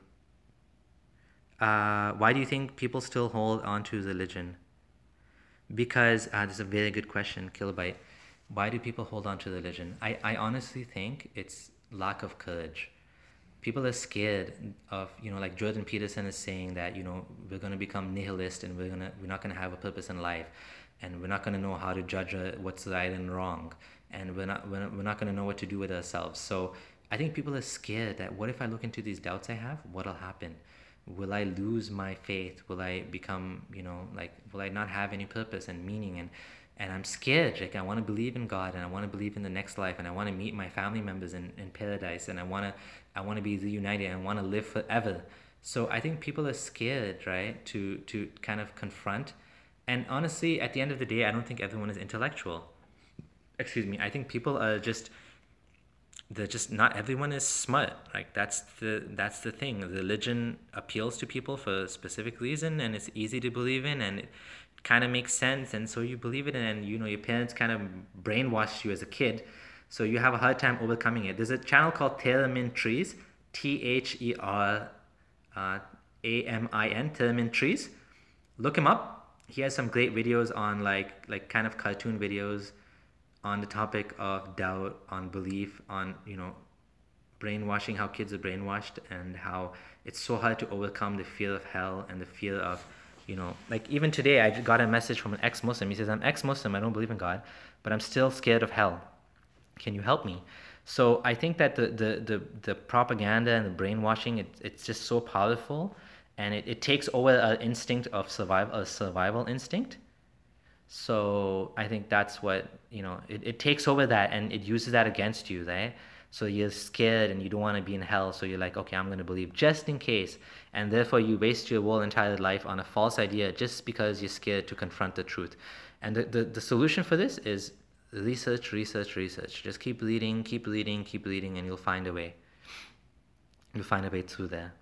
Uh, why do you think people still hold on to religion? Because, uh, this is a very good question, Kilobyte. Why do people hold on to religion? I, I honestly think it's lack of courage. People are scared of, you know, like Jordan Peterson is saying that, you know, we're going to become nihilist and we're gonna we're not going to have a purpose in life, and we're not going to know how to judge uh, what's right and wrong, and we're not we're not, we're not going to know what to do with ourselves. So I think people are scared that what if I look into these doubts I have, what'll happen? Will I lose my faith? Will I become, you know, like, will I not have any purpose and meaning? And and I'm scared. Like, I want to believe in God, and I want to believe in the next life, and I want to meet my family members in, in paradise, and I want to I want to be reunited and I want to live forever. So I think people are scared, right, to to kind of confront. And honestly, at the end of the day, I don't think everyone is intellectual. Excuse me. I think people are just they're just not everyone is smart. Like, that's the that's the thing. Religion appeals to people for a specific reason, and it's easy to believe in, and it kind of makes sense, and so you believe it, and, you know, your parents kind of brainwashed you as a kid, so you have a hard time overcoming it. There's a channel called Theramin Trees, T H E R uh, A M I N, Theramin Trees. Look him up. He has some great videos on, like like kind of cartoon videos on the topic of doubt, on belief, on, you know, brainwashing, how kids are brainwashed, and how it's so hard to overcome the fear of hell and the fear of, you know, like, even today I got a message from an ex-Muslim. He says, I'm ex-Muslim, I don't believe in God, but I'm still scared of hell. Can you help me? So I think that the the the, the propaganda and the brainwashing, it, it's just so powerful, and it, it takes over our instinct of survival, a survival instinct. So I think that's what, you know, it, it takes over that and it uses that against you, right? So you're scared and you don't want to be in hell. So you're like, okay, I'm going to believe just in case. And therefore you waste your whole entire life on a false idea just because you're scared to confront the truth. And the, the, the solution for this is research, research, research. Just keep leading, keep leading, keep leading, and you'll find a way. You'll find a way through there.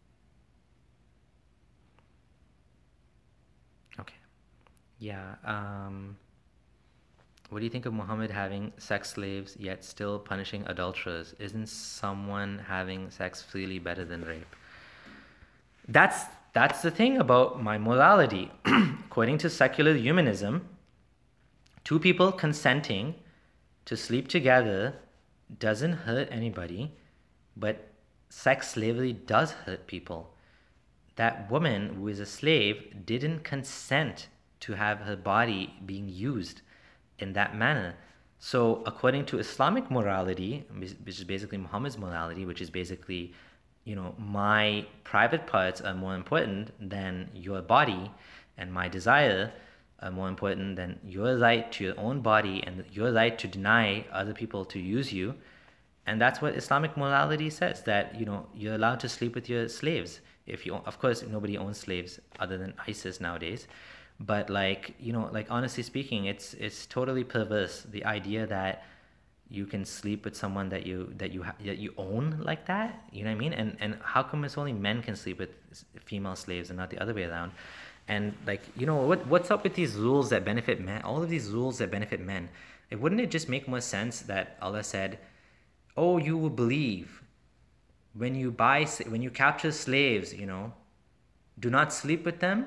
Okay. Yeah. Um, what do you think of Muhammad having sex slaves yet still punishing adulterers? Isn't someone having sex freely better than rape? That's that's the thing about my morality. According to secular humanism, two people consenting to sleep together doesn't hurt anybody, but sex slavery does hurt people. That woman who is a slave didn't consent to have her body being used in that manner. So according to Islamic morality, which is basically Muhammad's morality, which is basically, you know, my private parts are more important than your body, and my desire are more important than your right to your own body and your right to deny other people to use you. And that's what Islamic morality says, that, you know, you're allowed to sleep with your slaves. If you, of course, nobody owns slaves other than ISIS nowadays. But like, you know, like honestly speaking, it's it's totally perverse, the idea that you can sleep with someone that you that you ha- that you own like that. You know what I mean? And and how come it's only men can sleep with female slaves and not the other way around? And like, you know, what what's up with these rules that benefit men? All of these rules that benefit men. It, wouldn't it just make more sense that Allah said, "Oh, you will believe when you buy when you capture slaves, you know, do not sleep with them,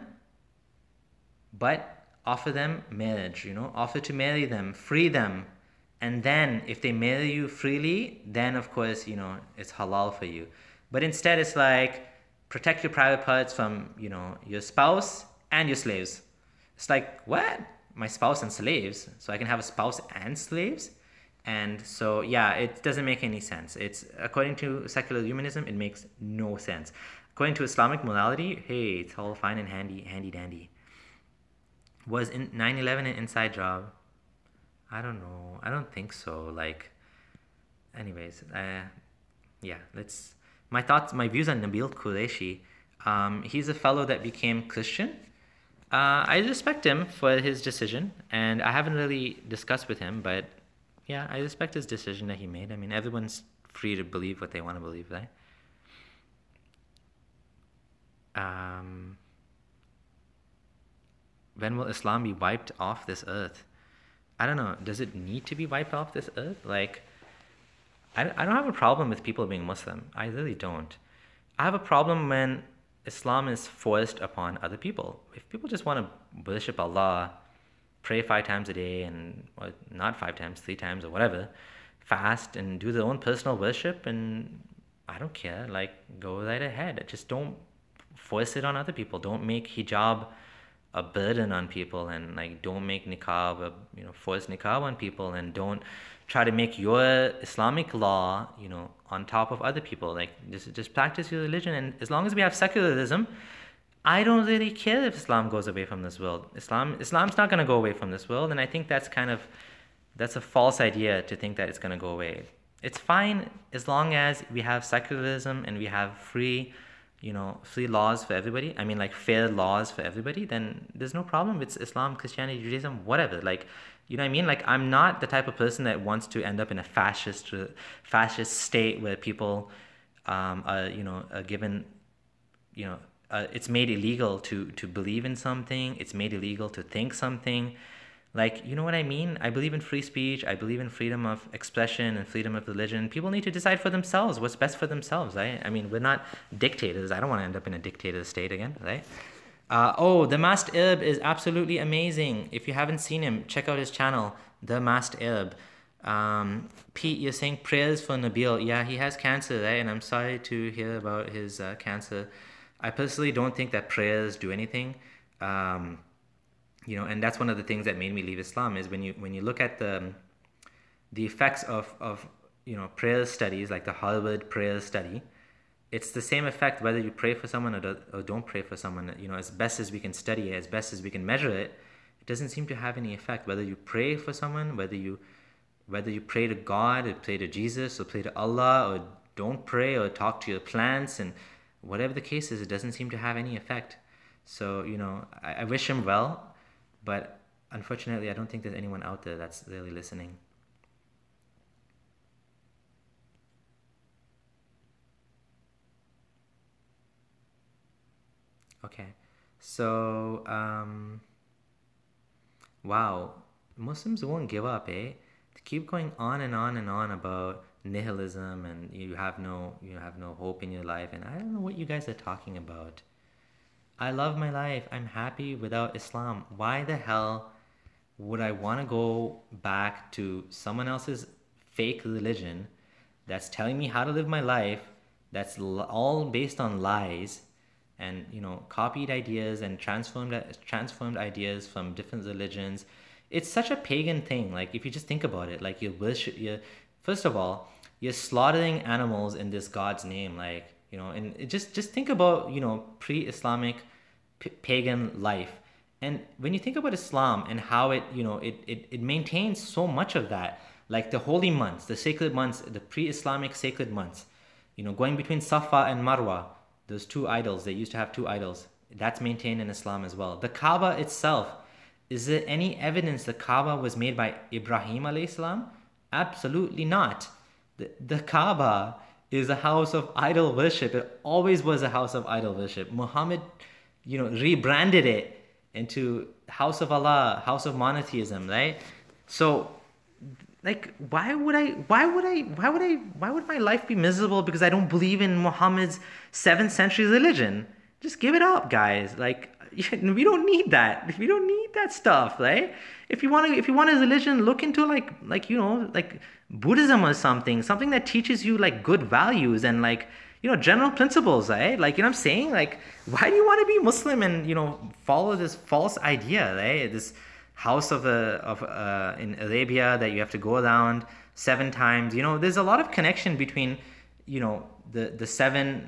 but offer them marriage, you know, offer to marry them, free them. And then if they marry you freely, then of course, you know, it's halal for you." But instead it's like, protect your private parts from, you know, your spouse and your slaves. It's like, what? My spouse and slaves? So I can have a spouse and slaves? And so, yeah, it doesn't make any sense. It's, according to secular humanism, it makes no sense. According to Islamic morality, hey, it's all fine and handy, handy dandy. Was in nine eleven an inside job? I don't know. I don't think so. Like, anyways, uh, yeah, let's, my thoughts, my views on Nabil Qureshi. Um, he's a fellow that became Christian. Uh, I respect him for his decision, and I haven't really discussed with him, but yeah, I respect his decision that he made. I mean, everyone's free to believe what they want to believe, right? Um, when will Islam be wiped off this earth? I don't know. Does it need to be wiped off this earth? Like, I, I don't have a problem with people being Muslim. I really don't. I have a problem when Islam is forced upon other people. If people just want to worship Allah, pray five times a day, and or not five times, three times, or whatever, fast and do their own personal worship, and I don't care. Like, go right ahead. Just don't force it on other people. Don't make hijab a burden on people, and like, don't make niqab a, you know, force niqab on people, and don't try to make your Islamic law, you know, on top of other people. Like, just just practice your religion, and as long as we have secularism, I don't really care if Islam goes away from this world. Islam Islam's not going to go away from this world, and I think that's kind of, that's a false idea to think that it's going to go away. It's fine as long as we have secularism and we have free, you know, free laws for everybody. I mean, like, fair laws for everybody. Then there's no problem with Islam, Christianity, Judaism, whatever. Like, you know what I mean? Like, I'm not the type of person that wants to end up in a fascist, fascist state where people, um, are, you know, are given, you know, uh, it's made illegal to to believe in something. It's made illegal to think something. Like, you know what I mean? I believe in free speech. I believe in freedom of expression and freedom of religion. People need to decide for themselves what's best for themselves, right? I mean, we're not dictators. I don't want to end up in a dictator state again, right? Uh, oh, The Masked Arab is absolutely amazing. If you haven't seen him, check out his channel, The Masked Arab. Um, Pete, you're saying prayers for Nabil. Yeah, he has cancer, right? And I'm sorry to hear about his uh, cancer. I personally don't think that prayers do anything. Um, you know, and that's one of the things that made me leave Islam, is when you when you look at the the effects of, of you know, prayer studies, like the Harvard prayer study, it's the same effect whether you pray for someone or, do, or don't pray for someone. You know, as best as we can study it, as best as we can measure it, it doesn't seem to have any effect. Whether you pray for someone, whether you whether you pray to God or pray to Jesus or pray to Allah or don't pray or talk to your plants, and whatever the case is, it doesn't seem to have any effect. So, you know, I, I wish him well, but unfortunately, I don't think there's anyone out there that's really listening. Okay, so, um, wow, Muslims won't give up, eh? They keep going on and on and on about nihilism and you have no you have no hope in your life, and I don't know what you guys are talking about. I love my life. I'm happy without Islam. Why the hell would I want to go back to someone else's fake religion that's telling me how to live my life, that's l- all based on lies and, you know, copied ideas and transformed transformed ideas from different religions. It's such a pagan thing. Like, if you just think about it, like, you worship, you first of all, you're slaughtering animals in this God's name, like, you know, and it just just think about, you know, pre-Islamic p- pagan life. And when you think about Islam and how it, you know, it, it, it maintains so much of that, like the holy months, the sacred months, the pre-Islamic sacred months, you know, going between Safa and Marwa, those two idols, they used to have two idols. That's maintained in Islam as well. The Kaaba itself, is there any evidence the Kaaba was made by Ibrahim alayhi salam? Absolutely not. The, the Kaaba is a house of idol worship. It always was a house of idol worship. Muhammad, you know, rebranded it into House of Allah, House of Monotheism, right? So, like, why would I, why would I, why would I, why would my life be miserable because I don't believe in Muhammad's seventh century religion? Just give it up, guys. Like, we don't need that. We don't need that stuff, right? If you want to, if you want a religion, look into like, like, you know, like Buddhism or something, something that teaches you like good values and like, you know, general principles, right? Like, you know what I'm saying? Like, why do you want to be Muslim and, you know, follow this false idea, right? This house of a, of uh, in Arabia that you have to go around seven times. You know, there's a lot of connection between, you know, the, the seven,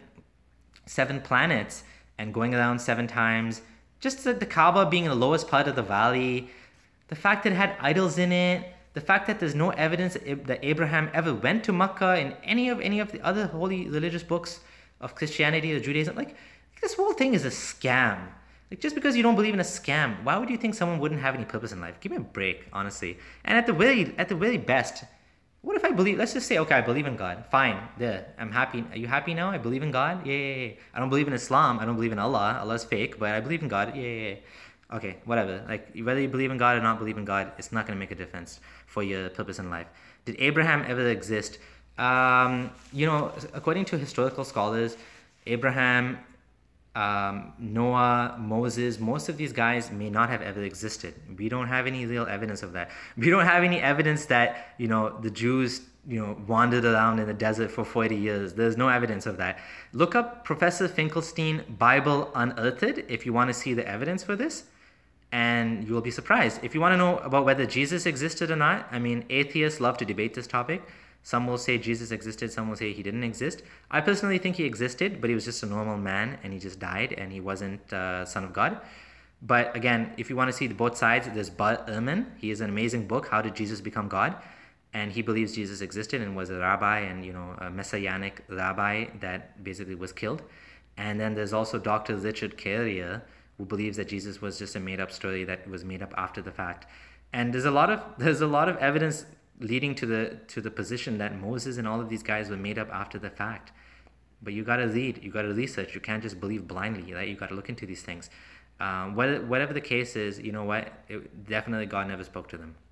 seven planets and going around seven times. Just the, the Kaaba being in the lowest part of the valley, the fact that it had idols in it, the fact that there's no evidence that Abraham ever went to Makkah in any of any of the other holy religious books of Christianity or Judaism. Like, this whole thing is a scam. Like, just because you don't believe in a scam, why would you think someone wouldn't have any purpose in life? Give me a break, honestly. And at the very at the very best, what if I believe, let's just say, okay, I believe in God. Fine, there, I'm happy. Are you happy now? I believe in God? Yeah, yeah, yeah. I don't believe in Islam. I don't believe in Allah. Allah's fake, but I believe in God. Yeah, yeah, yeah. Okay, whatever. Like, whether you believe in God or not believe in God, it's not going to make a difference for your purpose in life. Did Abraham ever exist? Um, you know, according to historical scholars, Abraham, um, Noah, Moses, most of these guys may not have ever existed. We don't have any real evidence of that. We don't have any evidence that, you know, the Jews, you know, wandered around in the desert for forty years. There's no evidence of that. Look up Professor Finkelstein, Bible Unearthed, if you want to see the evidence for this. And you will be surprised. If you want to know about whether Jesus existed or not, I mean, atheists love to debate this topic. Some will say Jesus existed, some will say he didn't exist. I personally think he existed, but he was just a normal man and he just died and he wasn't uh, Son of God. But again, if you want to see the both sides, there's Bart Ehrman. He has an amazing book, How Did Jesus Become God? And he believes Jesus existed and was a rabbi and, you know, a messianic rabbi that basically was killed. And then there's also Doctor Richard Carrier, who believes that Jesus was just a made-up story that was made up after the fact. And there's a lot of there's a lot of evidence leading to the to the position that Moses and all of these guys were made up after the fact. But you got to read, you got to research. You can't just believe blindly, right? You got to look into these things. Um, whatever, whatever the case is, you know what? It, definitely God never spoke to them.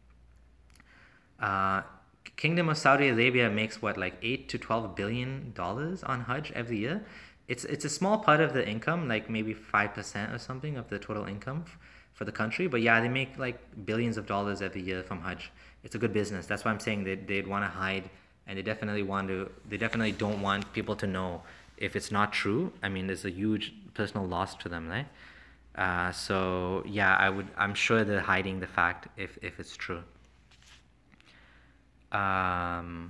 Uh, Kingdom of Saudi Arabia makes what, like eight to twelve billion dollars on Hajj every year. It's it's a small part of the income, like maybe five percent or something of the total income f- for the country. But yeah, they make like billions of dollars every year from Hajj. It's a good business. That's why I'm saying they they'd want to hide, and they definitely want to. They definitely don't want people to know if it's not true. I mean, there's a huge personal loss to them, right? Uh, so yeah, I would. I'm sure they're hiding the fact if if it's true. Um.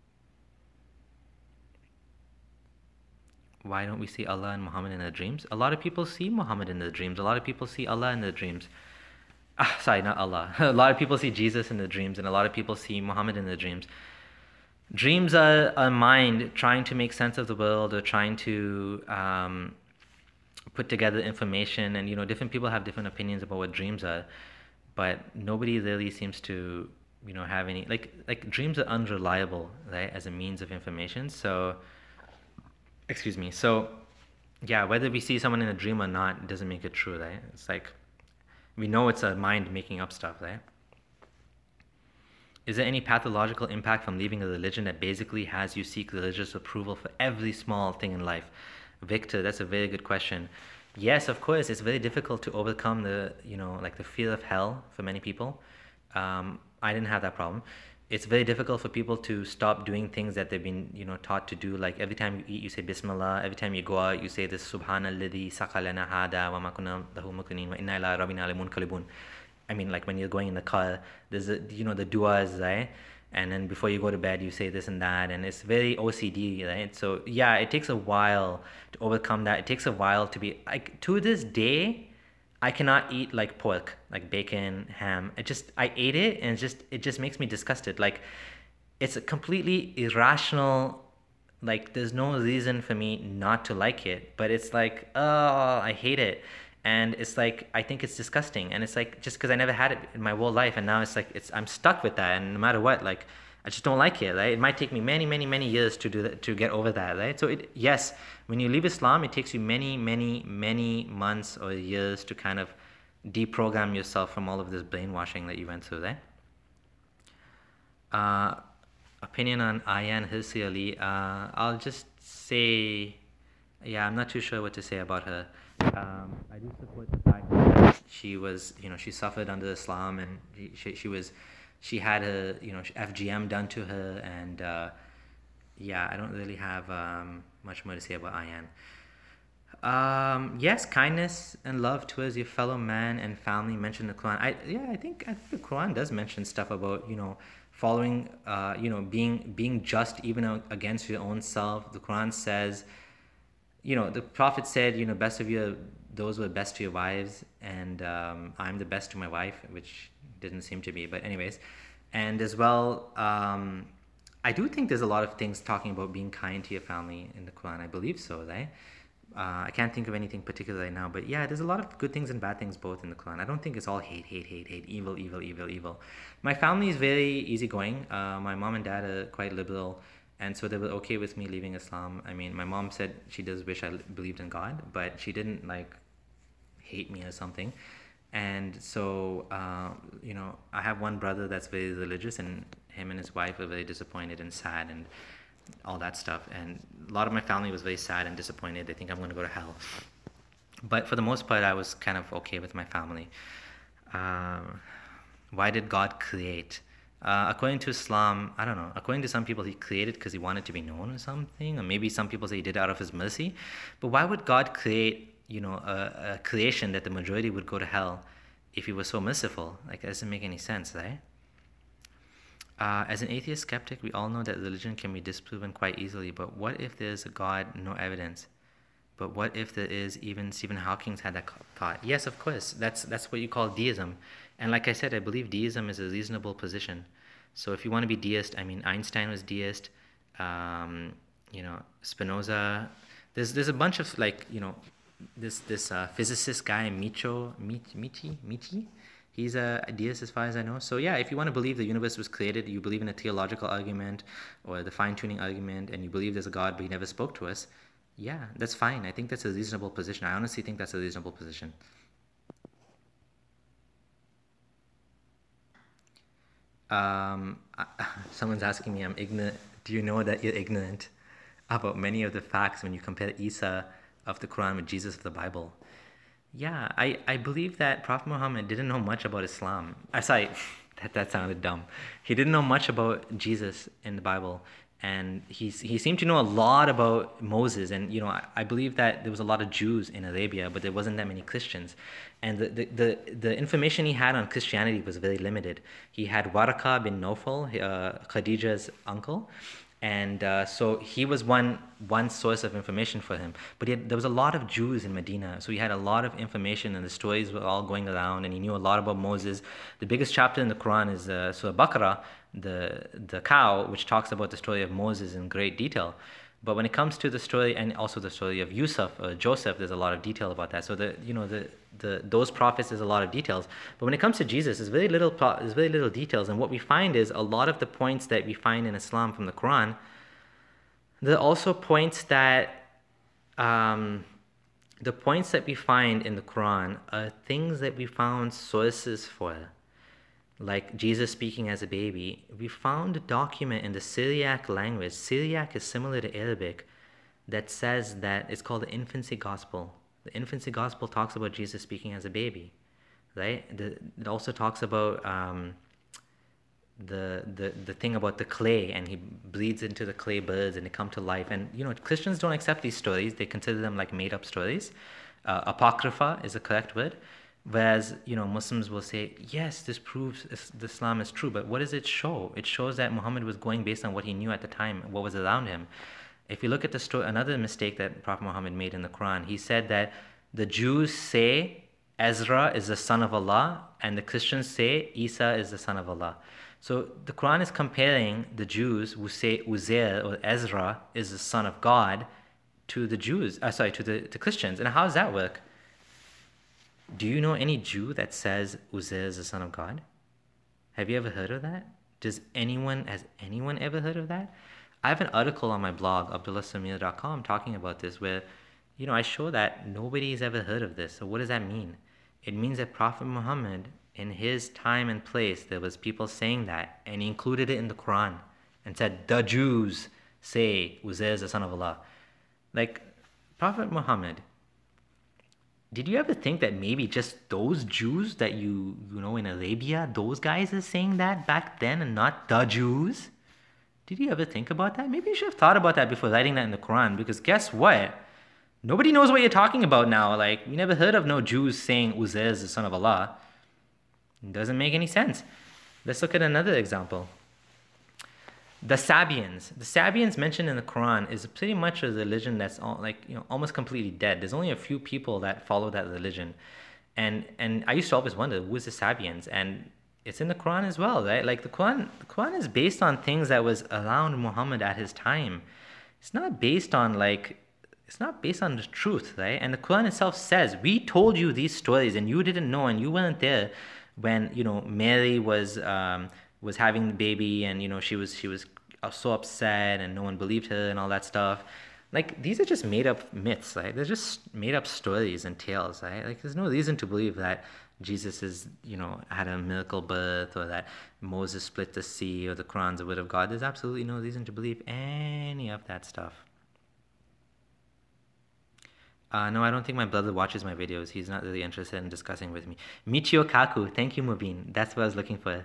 Why don't we see Allah and Muhammad in their dreams? A lot of people see Muhammad in their dreams. A lot of people see Allah in their dreams. Ah, sorry, not Allah. A lot of people see Jesus in the dreams, and a lot of people see Muhammad in the dreams. Dreams are a mind trying to make sense of the world or trying to um, put together information, and you know, different people have different opinions about what dreams are, but nobody really seems to, you know, have any like like dreams are unreliable, right, as a means of information. So, excuse me. So, yeah, whether we see someone in a dream or not doesn't make it true, right? It's like we know it's a mind making up stuff, right? Is there any pathological impact from leaving a religion that basically has you seek religious approval for every small thing in life? Victor, that's a very good question. Yes, of course, it's very difficult to overcome the, you know, like the fear of hell for many people. Um, I didn't have that problem. It's very difficult for people to stop doing things that they've been, you know, taught to do. Like every time you eat, you say Bismillah. Every time you go out, you say this Subhanalladhi sakalana hada wa ma kunna lahu muqrinin wa inna ila rabbina lamunqalibun. I mean, like when you're going in the car, there's a, you know, the du'as, right? And then before you go to bed, you say this and that, and it's very O C D, right? So yeah, it takes a while to overcome that. It takes a while to be like, to this day, I cannot eat like pork, like bacon, ham. It just, I ate it and it just, it just makes me disgusted. Like it's a completely irrational, like there's no reason for me not to like it, but it's like, oh, I hate it. And it's like, I think it's disgusting, and it's like, just because I never had it in my whole life, and now it's like, it's I'm stuck with that, and no matter what, like I just don't like it, right? It might take me many many many years to do that, to get over that, right? So it, yes, when you leave Islam, it takes you many many many months or years to kind of deprogram yourself from all of this brainwashing that you went through, right? Uh, opinion on Ayan Hirsi Ali. uh, I'll just say, yeah, I'm not too sure what to say about her. Um, I do support the fact that she was, you know, she suffered under Islam, and she, she was, she had her, you know, F G M done to her, and uh, yeah, I don't really have um, much more to say about Ayan. Um, yes, kindness and love towards your fellow man and family mentioned in the Quran. I yeah, I think I think the Quran does mention stuff about, you know, following, uh, you know, being being just even against your own self. The Quran says, you know, the Prophet said, you know, best of you, those who are best to your wives, and um, I'm the best to my wife, which didn't seem to be, but anyways. And as well, um, I do think there's a lot of things talking about being kind to your family in the Quran. I believe so, right? Uh, I can't think of anything particular right now, but yeah, there's a lot of good things and bad things both in the Quran. I don't think it's all hate, hate, hate, hate, evil, evil, evil, evil. My family is very easygoing. Uh, my mom and dad are quite liberal, and so they were okay with me leaving Islam. I mean, my mom said she does wish I believed in God, but she didn't like hate me or something. And so, uh, you know, I have one brother that's very religious, and him and his wife are very disappointed and sad and all that stuff. And a lot of my family was very sad and disappointed. They think I'm going to go to hell. But for the most part, I was kind of okay with my family. Uh, why did God create? Uh, according to Islam, I don't know. According to some people, he created because he wanted to be known or something. Or maybe some people say he did it out of his mercy. But why would God create, you know, a, a creation that the majority would go to hell if he was so merciful? Like, that doesn't make any sense, right? Uh, as an atheist skeptic, we all know that religion can be disproven quite easily. But what if there's a God, no evidence? But what if there is? Even Stephen Hawking had that thought. Yes, of course. That's that's what you call deism. And like I said, I believe deism is a reasonable position. So if you want to be deist, I mean, Einstein was deist. Um, you know, Spinoza. There's there's a bunch of, like, you know, this this uh, physicist guy, Micho Michi Michi. He's a deist as far as I know. So yeah, if you want to believe the universe was created, you believe in a theological argument or the fine-tuning argument, and you believe there's a God but he never spoke to us, yeah, that's fine. I think that's a reasonable position. I honestly think that's a reasonable position. Um, someone's asking me, I'm ignorant. Do you know that you're ignorant about many of the facts when you compare Isa of the Quran with Jesus of the Bible? Yeah, I, I believe that Prophet Muhammad didn't know much about Islam. I'm sorry, that, that sounded dumb. He didn't know much about Jesus in the Bible. And he's, he seemed to know a lot about Moses. And, you know, I, I believe that there was a lot of Jews in Arabia, but there wasn't that many Christians. And the, the, the, the information he had on Christianity was very limited. He had Waraka bin Nawfal, uh, Khadija's uncle. And uh, so he was one one source of information for him. But yet there was a lot of Jews in Medina, so he had a lot of information, and the stories were all going around, and he knew a lot about Moses. The biggest chapter in the Quran is uh, Surah Baqarah, the the cow, which talks about the story of Moses in great detail. But when it comes to the story, and also the story of Yusuf, uh, Joseph, there's a lot of detail about that. So the you know the the those prophets, there's a lot of details. But when it comes to Jesus, there's very little there's very little details. And what we find is a lot of the points that we find in Islam from the Quran, there are also points that um, the points that we find in the Quran are things that we found sources for. Like Jesus speaking as a baby, we found a document in the Syriac language. Syriac is similar to Arabic, that says that it's called the infancy gospel. The infancy gospel talks about Jesus speaking as a baby, right? The, it also talks about um, the, the the thing about the clay, and he bleeds into the clay birds and they come to life. And you know, Christians don't accept these stories. They consider them like made up stories. Uh, apocrypha is the correct word. Whereas, you know, Muslims will say, yes, this proves Islam is true, but what does it show? It shows that Muhammad was going based on what he knew at the time, what was around him. If you look at the story, another mistake that Prophet Muhammad made in the Quran, he said that the Jews say Ezra is the son of Allah, and the Christians say Isa is the son of Allah. So the Quran is comparing the Jews who say Uzair or Ezra is the son of God to the Jews, uh, sorry, to the to Christians. And how does that work? Do you know any Jew that says Uzair is the son of God? Have you ever heard of that? Does anyone, has anyone ever heard of that? I have an article on my blog, abdullah samir dot com, talking about this, where, you know, I show that nobody's ever heard of this. So what does that mean? It means that Prophet Muhammad, in his time and place, there was people saying that, and he included it in the Quran and said, the Jews say Uzair is the son of Allah. Like, Prophet Muhammad, did you ever think that maybe just those Jews that you, you know, in Arabia, those guys are saying that back then and not the Jews? Did you ever think about that? Maybe you should have thought about that before writing that in the Quran, because guess what? Nobody knows what you're talking about now. Like, we never heard of no Jews saying Uzair is the son of Allah. It doesn't make any sense. Let's look at another example. The Sabians. The Sabians mentioned in the Quran is pretty much a religion that's all, like, you know, almost completely dead. There's only a few people that follow that religion. And and I used to always wonder, who is the Sabians? And it's in the Quran as well, right? Like the Quran, the Quran is based on things that was around Muhammad at his time. It's not based on like, it's not based on the truth, right? And the Quran itself says, we told you these stories and you didn't know and you weren't there when, you know, Mary was um, was having the baby, and you know she was she was so upset and no one believed her and all that stuff. Like, these are just made up myths, right? They're just made up stories and tales, right? Like, there's no reason to believe that Jesus is, you know, had a miracle birth, or that Moses split the sea, or the Quran's the word of God. There's absolutely no reason to believe any of that stuff. Uh, no, I don't think my brother watches my videos. He's not really interested in discussing with me. Michio Kaku, thank you, Mubin. That's what I was looking for.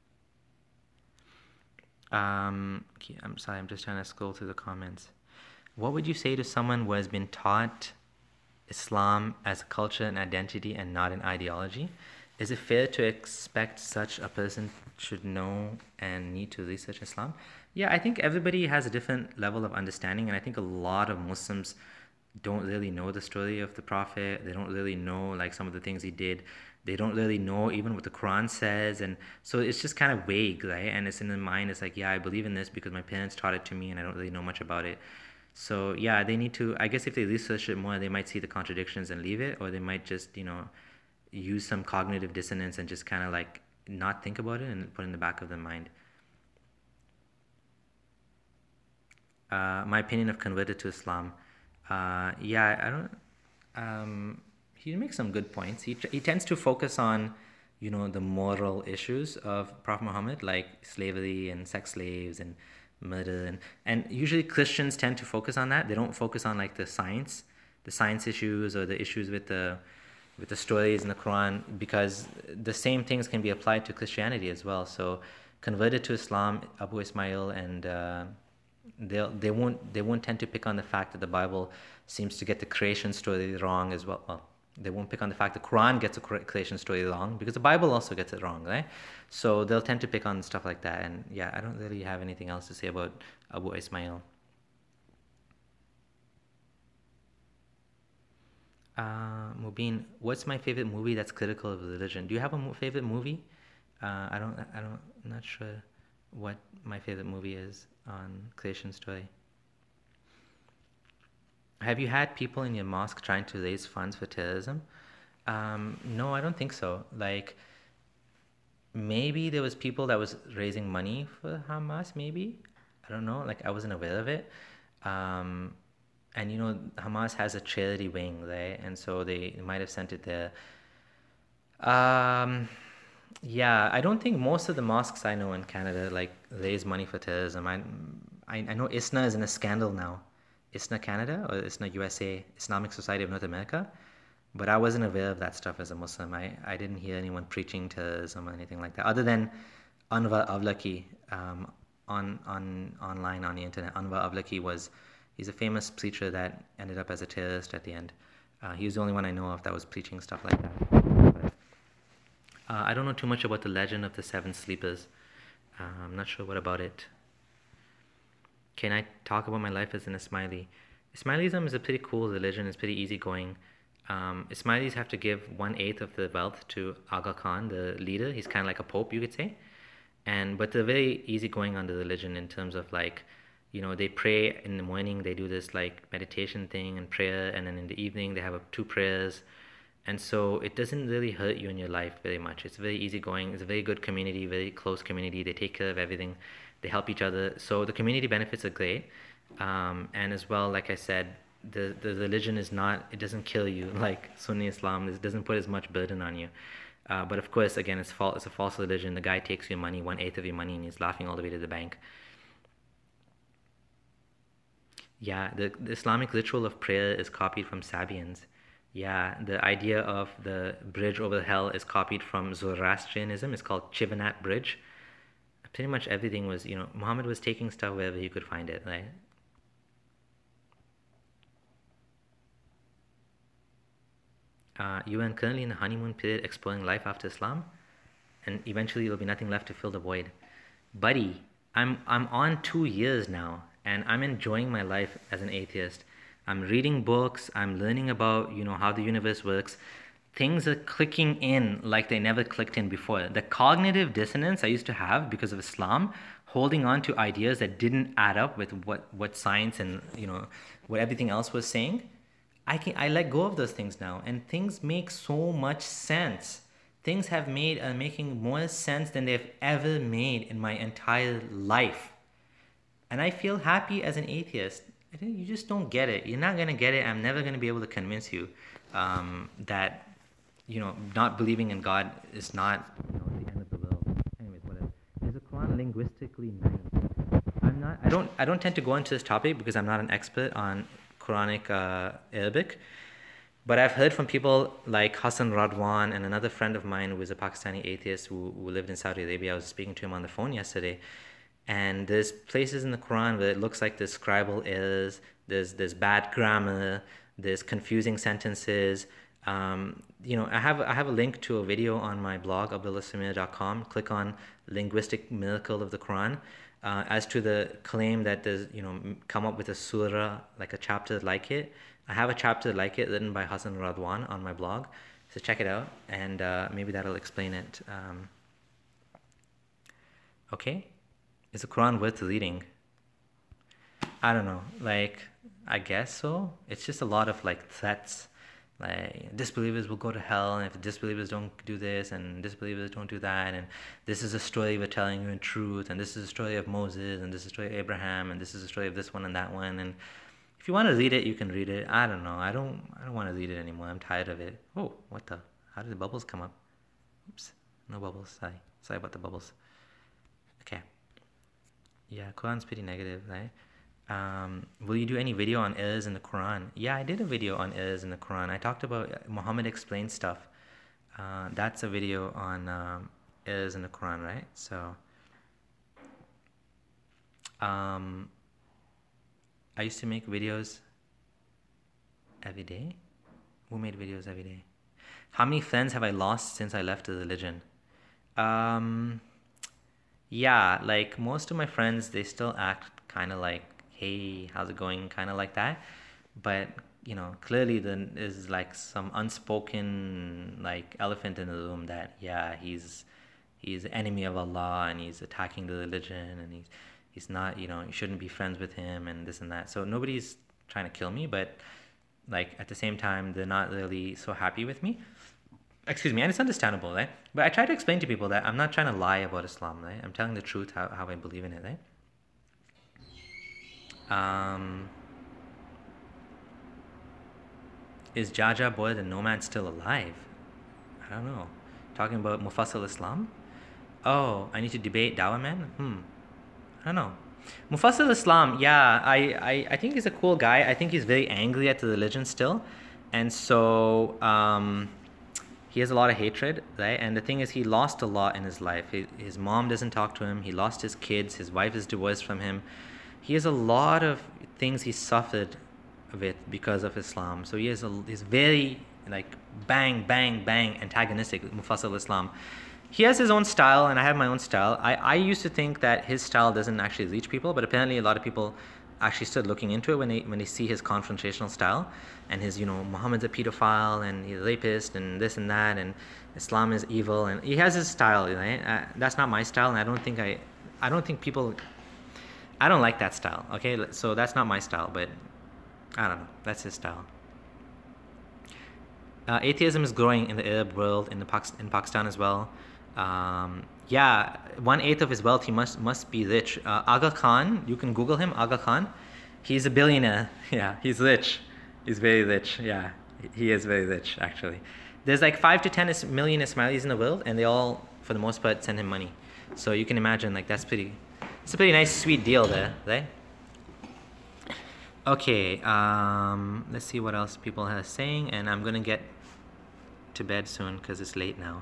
Um, okay, I'm sorry, I'm just trying to scroll through the comments. What would you say to someone who has been taught Islam as a culture and identity and not an ideology? Is it fair to expect such a person should know and need to research Islam? Yeah, I think everybody has a different level of understanding, and I think a lot of Muslims don't really know the story of the Prophet. They don't really know like some of the things he did. They don't really know even what the Quran says, and so it's just kind of vague, right? And it's in their mind, it's like, yeah, I believe in this because my parents taught it to me and I don't really know much about it. So yeah, they need to, I guess if they research it more, they might see the contradictions and leave it, or they might just, you know, use some cognitive dissonance and just kind of like not think about it and put it in the back of their mind. Uh, my opinion of converted to Islam. Uh, yeah, I don't, um, he makes some good points. He, he tends to focus on, you know, the moral issues of Prophet Muhammad, like slavery and sex slaves and murder. And, and usually Christians tend to focus on that. They don't focus on like the science, the science issues or the issues with the, with the stories in the Quran, because the same things can be applied to Christianity as well. So converted to Islam, Abu Ismail, and uh, they they won't they won't tend to pick on the fact that the Bible seems to get the creation story wrong as well. Well, They won't pick on the fact the Quran gets a creation story wrong, because the Bible also gets it wrong, right? So they'll tend to pick on stuff like that. And yeah, I don't really have anything else to say about Abu Ismail. Uh, Mubin, what's my favorite movie that's critical of religion? Do you have a mo- favorite movie? Uh, I don't, I don't, I'm not sure what my favorite movie is on creation story. Have you had people in your mosque trying to raise funds for terrorism? Um, no, I don't think so. Like, maybe there was people that was raising money for Hamas, maybe. I don't know. Like, I wasn't aware of it. Um, and you know, Hamas has a charity wing, right? And so they might have sent it there. Um, yeah, I don't think most of the mosques I know in Canada like raise money for terrorism. I, I, I know ISNA is in a scandal now. ISNA Canada or ISNA U S A, Islamic Society of North America. But I wasn't aware of that stuff as a Muslim. I, I didn't hear anyone preaching terrorism or anything like that, other than Anwar Avlaki um, on on online on the internet. Anwar Avlaki was he's a famous preacher that ended up as a terrorist at the end. Uh, he was the only one I know of that was preaching stuff like that. But, uh, I don't know too much about the legend of the seven sleepers. Uh, I'm not sure what about it. Can I talk about my life as an Ismaili? Ismailism is a pretty cool religion. It's pretty easygoing. Um, Ismailis have to give one eighth of the wealth to Aga Khan, the leader. He's kind of like a pope, you could say. And but they're very easygoing on the religion in terms of like, you know, they pray in the morning. They do this like meditation thing and prayer, and then in the evening they have a, two prayers. And so it doesn't really hurt you in your life very much. It's very easygoing. It's a very good community, very close community. They take care of everything. They help each other. So the community benefits are great. Um, and as well, like I said, the, the religion is not, it doesn't kill you like Sunni Islam. It doesn't put as much burden on you. Uh, but of course, again, it's, false, it's a false religion. The guy takes your money, one eighth of your money, and he's laughing all the way to the bank. Yeah, the, the Islamic ritual of prayer is copied from Sabians. Yeah, the idea of the bridge over hell is copied from Zoroastrianism. It's called Chivanat Bridge. Pretty much everything was, you know, Muhammad was taking stuff wherever he could find it, right? Uh, you are currently in the honeymoon period exploring life after Islam, and eventually there'll be nothing left to fill the void. Buddy, I'm I'm on two years now, and I'm enjoying my life as an atheist. I'm reading books, I'm learning about, you know, how the universe works. Things are clicking in like they never clicked in before. The cognitive dissonance I used to have because of Islam, holding on to ideas that didn't add up with what, what science and, you know, what everything else was saying, I can I let go of those things now, and things make so much sense. Things have made are making more sense than they've ever made in my entire life. And I feel happy as an atheist. I think you just don't get it. You're not gonna get it. I'm never gonna be able to convince you um, that you know not believing in God is not you know the end of the world. Anyways, whatever. Is the Quran linguistically nice? I'm not. I don't. I don't tend to go into this topic because I'm not an expert on Quranic uh, Arabic. But I've heard from people like Hassan Radwan and another friend of mine who is a Pakistani atheist who, who lived in Saudi Arabia. I was speaking to him on the phone yesterday. And there's places in the Quran where it looks like there's scribal errors, there's, there's bad grammar, there's confusing sentences. Um, you know, I have, I have a link to a video on my blog, abdullah samir dot com. Click on Linguistic Miracle of the Quran. Uh, as to the claim that there's, you know, come up with a surah, like a chapter like it, I have a chapter like it written by Hassan Radwan on my blog, so check it out, and uh, maybe that'll explain it. Um, okay, is the Quran worth reading? I don't know, like, I guess so. It's just a lot of like threats, like disbelievers will go to hell, and if disbelievers don't do this, and disbelievers don't do that, and this is a story we're telling you in truth, and this is a story of Moses, and this is a story of Abraham, and this is a story of this one and that one, and if you want to read it, you can read it. I don't know. I don't. I don't want to read it anymore. I'm tired of it. Oh, what the? How did the bubbles come up? Oops, no bubbles. Sorry. Sorry about the bubbles. Okay. Yeah, Quran's pretty negative, right? Um, will you do any video on errors in the Quran? Yeah, I did a video on errors in the Quran. I talked about Muhammad explains stuff. Uh, that's a video on um, errors in the Quran, right? So, um, I used to make videos every day. Who made videos every day? How many friends have I lost since I left the religion? Um, yeah, like most of my friends, they still act kind of like, hey, how's it going? Kind of like that. But, you know, clearly there is like some unspoken like elephant in the room that, yeah, he's he's an enemy of Allah and he's attacking the religion and he's he's not, you know, you shouldn't be friends with him and this and that. So nobody's trying to kill me, but like at the same time, they're not really so happy with me. Excuse me, and it's understandable, right? But I try to explain to people that I'm not trying to lie about Islam, right? I'm telling the truth how, how I believe in it, right? Um, is Jaja Boy the Nomad still alive? I don't know. Talking about Mufassal Islam? Oh, I need to debate Dawah Man? Hmm. I don't know. Mufassal Islam, yeah, I, I, I think he's a cool guy. I think he's very angry at the religion still. And so, um, he has a lot of hatred, right? And the thing is, he lost a lot in his life. He, his mom doesn't talk to him. He lost his kids. His wife is divorced from him. He has a lot of things he suffered with because of Islam. So he has a, he's very like bang, bang, bang antagonistic, Mufassal Islam. He has his own style, and I have my own style. I, I used to think that his style doesn't actually reach people, but apparently a lot of people actually started looking into it when they when they see his confrontational style and his, you know, Muhammad's a pedophile and he's a rapist and this and that and Islam is evil, and he has his style, right? Uh, that's not my style, and I don't think I I don't think people I don't like that style. Okay, so that's not my style, but I don't know. That's his style. Uh, atheism is growing in the Arab world, in the Pac- in Pakistan as well. Um, yeah, one eighth of his wealth, he must must be rich. Uh, Aga Khan, you can Google him. Aga Khan, he's a billionaire. Yeah, he's rich. He's very rich. Yeah, he is very rich actually. There's like five to ten million Ismailis in the world, and they all, for the most part, send him money. So you can imagine, like that's pretty. It's a pretty nice, sweet deal there, right? Okay, um, let's see what else people are saying, and I'm gonna get to bed soon because it's late now.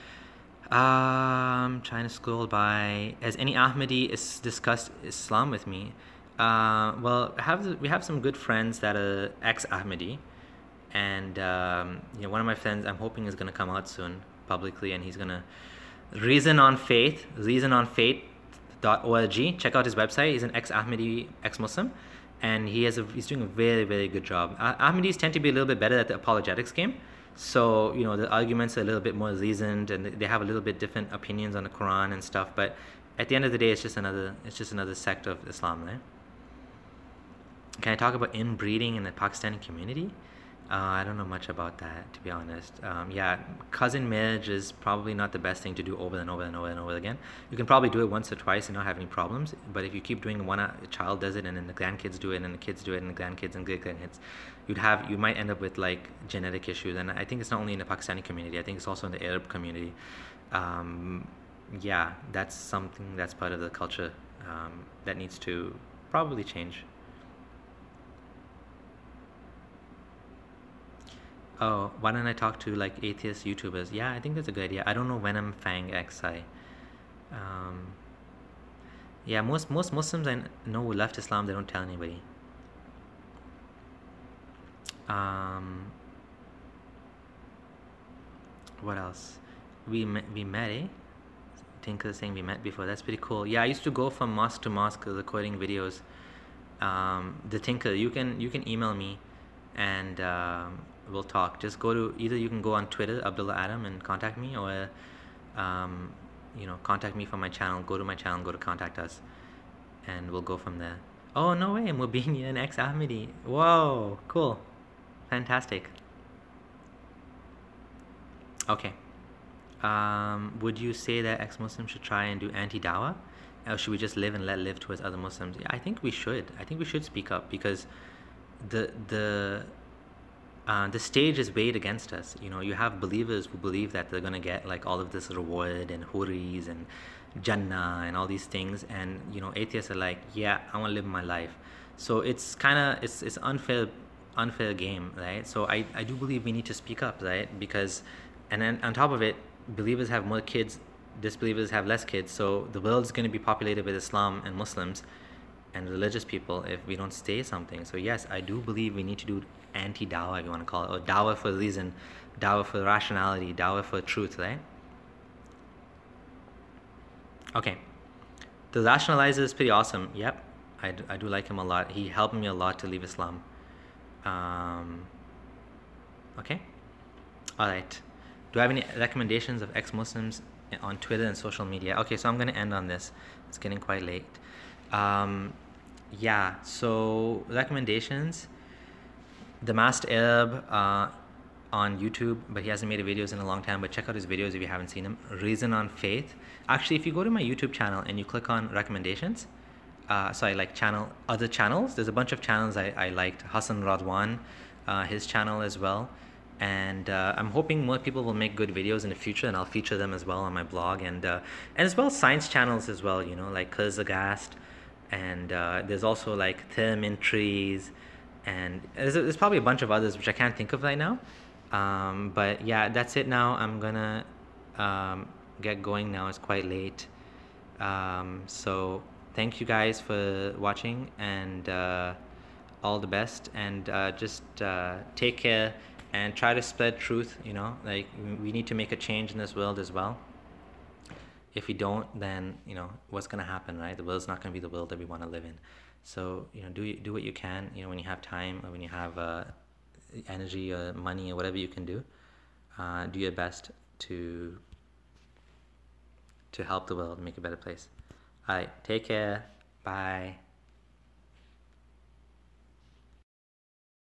Um, trying to scroll by. Has any Ahmadi is discussed Islam with me? Uh, well, have we have some good friends that are ex-Ahmadi, and um, you know, one of my friends I'm hoping is gonna come out soon publicly, and he's gonna reason on faith, reason on faith dot org. Check out his website. He's an ex-Ahmadi, ex-Muslim, and he has a, he's doing a very very good job. Uh, Ahmadis tend to be a little bit better at the apologetics game. So, you know, the arguments are a little bit more reasoned, and they have a little bit different opinions on the Quran and stuff. But at the end of the day, it's just another it's just another sect of Islam, right? Can I talk about inbreeding in the Pakistani community? Uh, I don't know much about that, to be honest. Um, yeah, cousin marriage is probably not the best thing to do over and over and over and over again. You can probably do it once or twice and not have any problems. But if you keep doing one, a child does it, and then the grandkids do it, and the kids do it, and the grandkids and great grandkids, you'd have you might end up with like genetic issues. And I think it's not only in the Pakistani community. I think it's also in the Arab community. Um, yeah, that's something that's part of the culture um, that needs to probably change. Oh, why don't I talk to like atheist YouTubers? Yeah, I think that's a good idea. I don't know Venom Fang X I. Um, yeah, most most Muslims I know who left Islam, they don't tell anybody. Um, what else? We met, we met, eh? Tinker saying we met before. That's pretty cool. Yeah, I used to go from mosque to mosque recording videos. Um, the Tinker, you can you can email me, and um, we'll talk. Just go to either you can go on Twitter, Abdullah Adam, and contact me, or um, you know, contact me from my channel. Go to my channel, go to contact us, and we'll go from there. Oh no way, Mubini, an ex-Ahmadi. Whoa, cool, fantastic. Okay. Um, would you say that ex-Muslims should try and do anti-dawah, or should we just live and let live towards other Muslims? Yeah, I think we should. I think we should speak up, because the the uh, the stage is weighed against us. You know, you have believers who believe that they're gonna get like all of this reward and huris and Jannah and all these things, and you know, atheists are like, yeah, I want to live my life. So it's kind of it's it's unfair unfair game, right? So I I do believe we need to speak up, right? Because and then on top of it, believers have more kids, disbelievers have less kids, so the world's going to be populated with Islam and Muslims, and religious people if we don't say something. So yes, I do believe we need to do anti-dawah, if you want to call it, or dawah for reason, dawah for rationality, dawah for truth, right? Okay. The rationalizer is pretty awesome. Yep, I do, I do like him a lot. He helped me a lot to leave Islam. Um, okay. All right. Do I have any recommendations of ex-Muslims on Twitter and social media? Okay, so I'm going to end on this. It's getting quite late. Um, yeah, so recommendations. The Masked Arab uh, on YouTube, but he hasn't made videos in a long time, but check out his videos if you haven't seen them. Reason on Faith. Actually, if you go to my YouTube channel and you click on recommendations, uh, so I like channel other channels. There's a bunch of channels I, I liked. Hassan Radwan, uh, his channel as well. And uh, I'm hoping more people will make good videos in the future, and I'll feature them as well on my blog, and uh, and as well science channels as well, you know, like Kurzagast, and uh, there's also like Thermin Trees, and there's, there's probably a bunch of others which I can't think of right now. Um, but yeah, that's it now. I'm gonna um, get going now. It's quite late. Um, so thank you guys for watching, and uh, all the best, and uh, just uh, take care and try to spread truth. You know, like we need to make a change in this world as well. If we don't, then you know what's gonna happen, right? The world's not gonna be the world that we want to live in. So you know, do do what you can. You know, when you have time or when you have uh, energy or money or whatever you can do, uh, do your best to to help the world make a better place. All right, take care. Bye.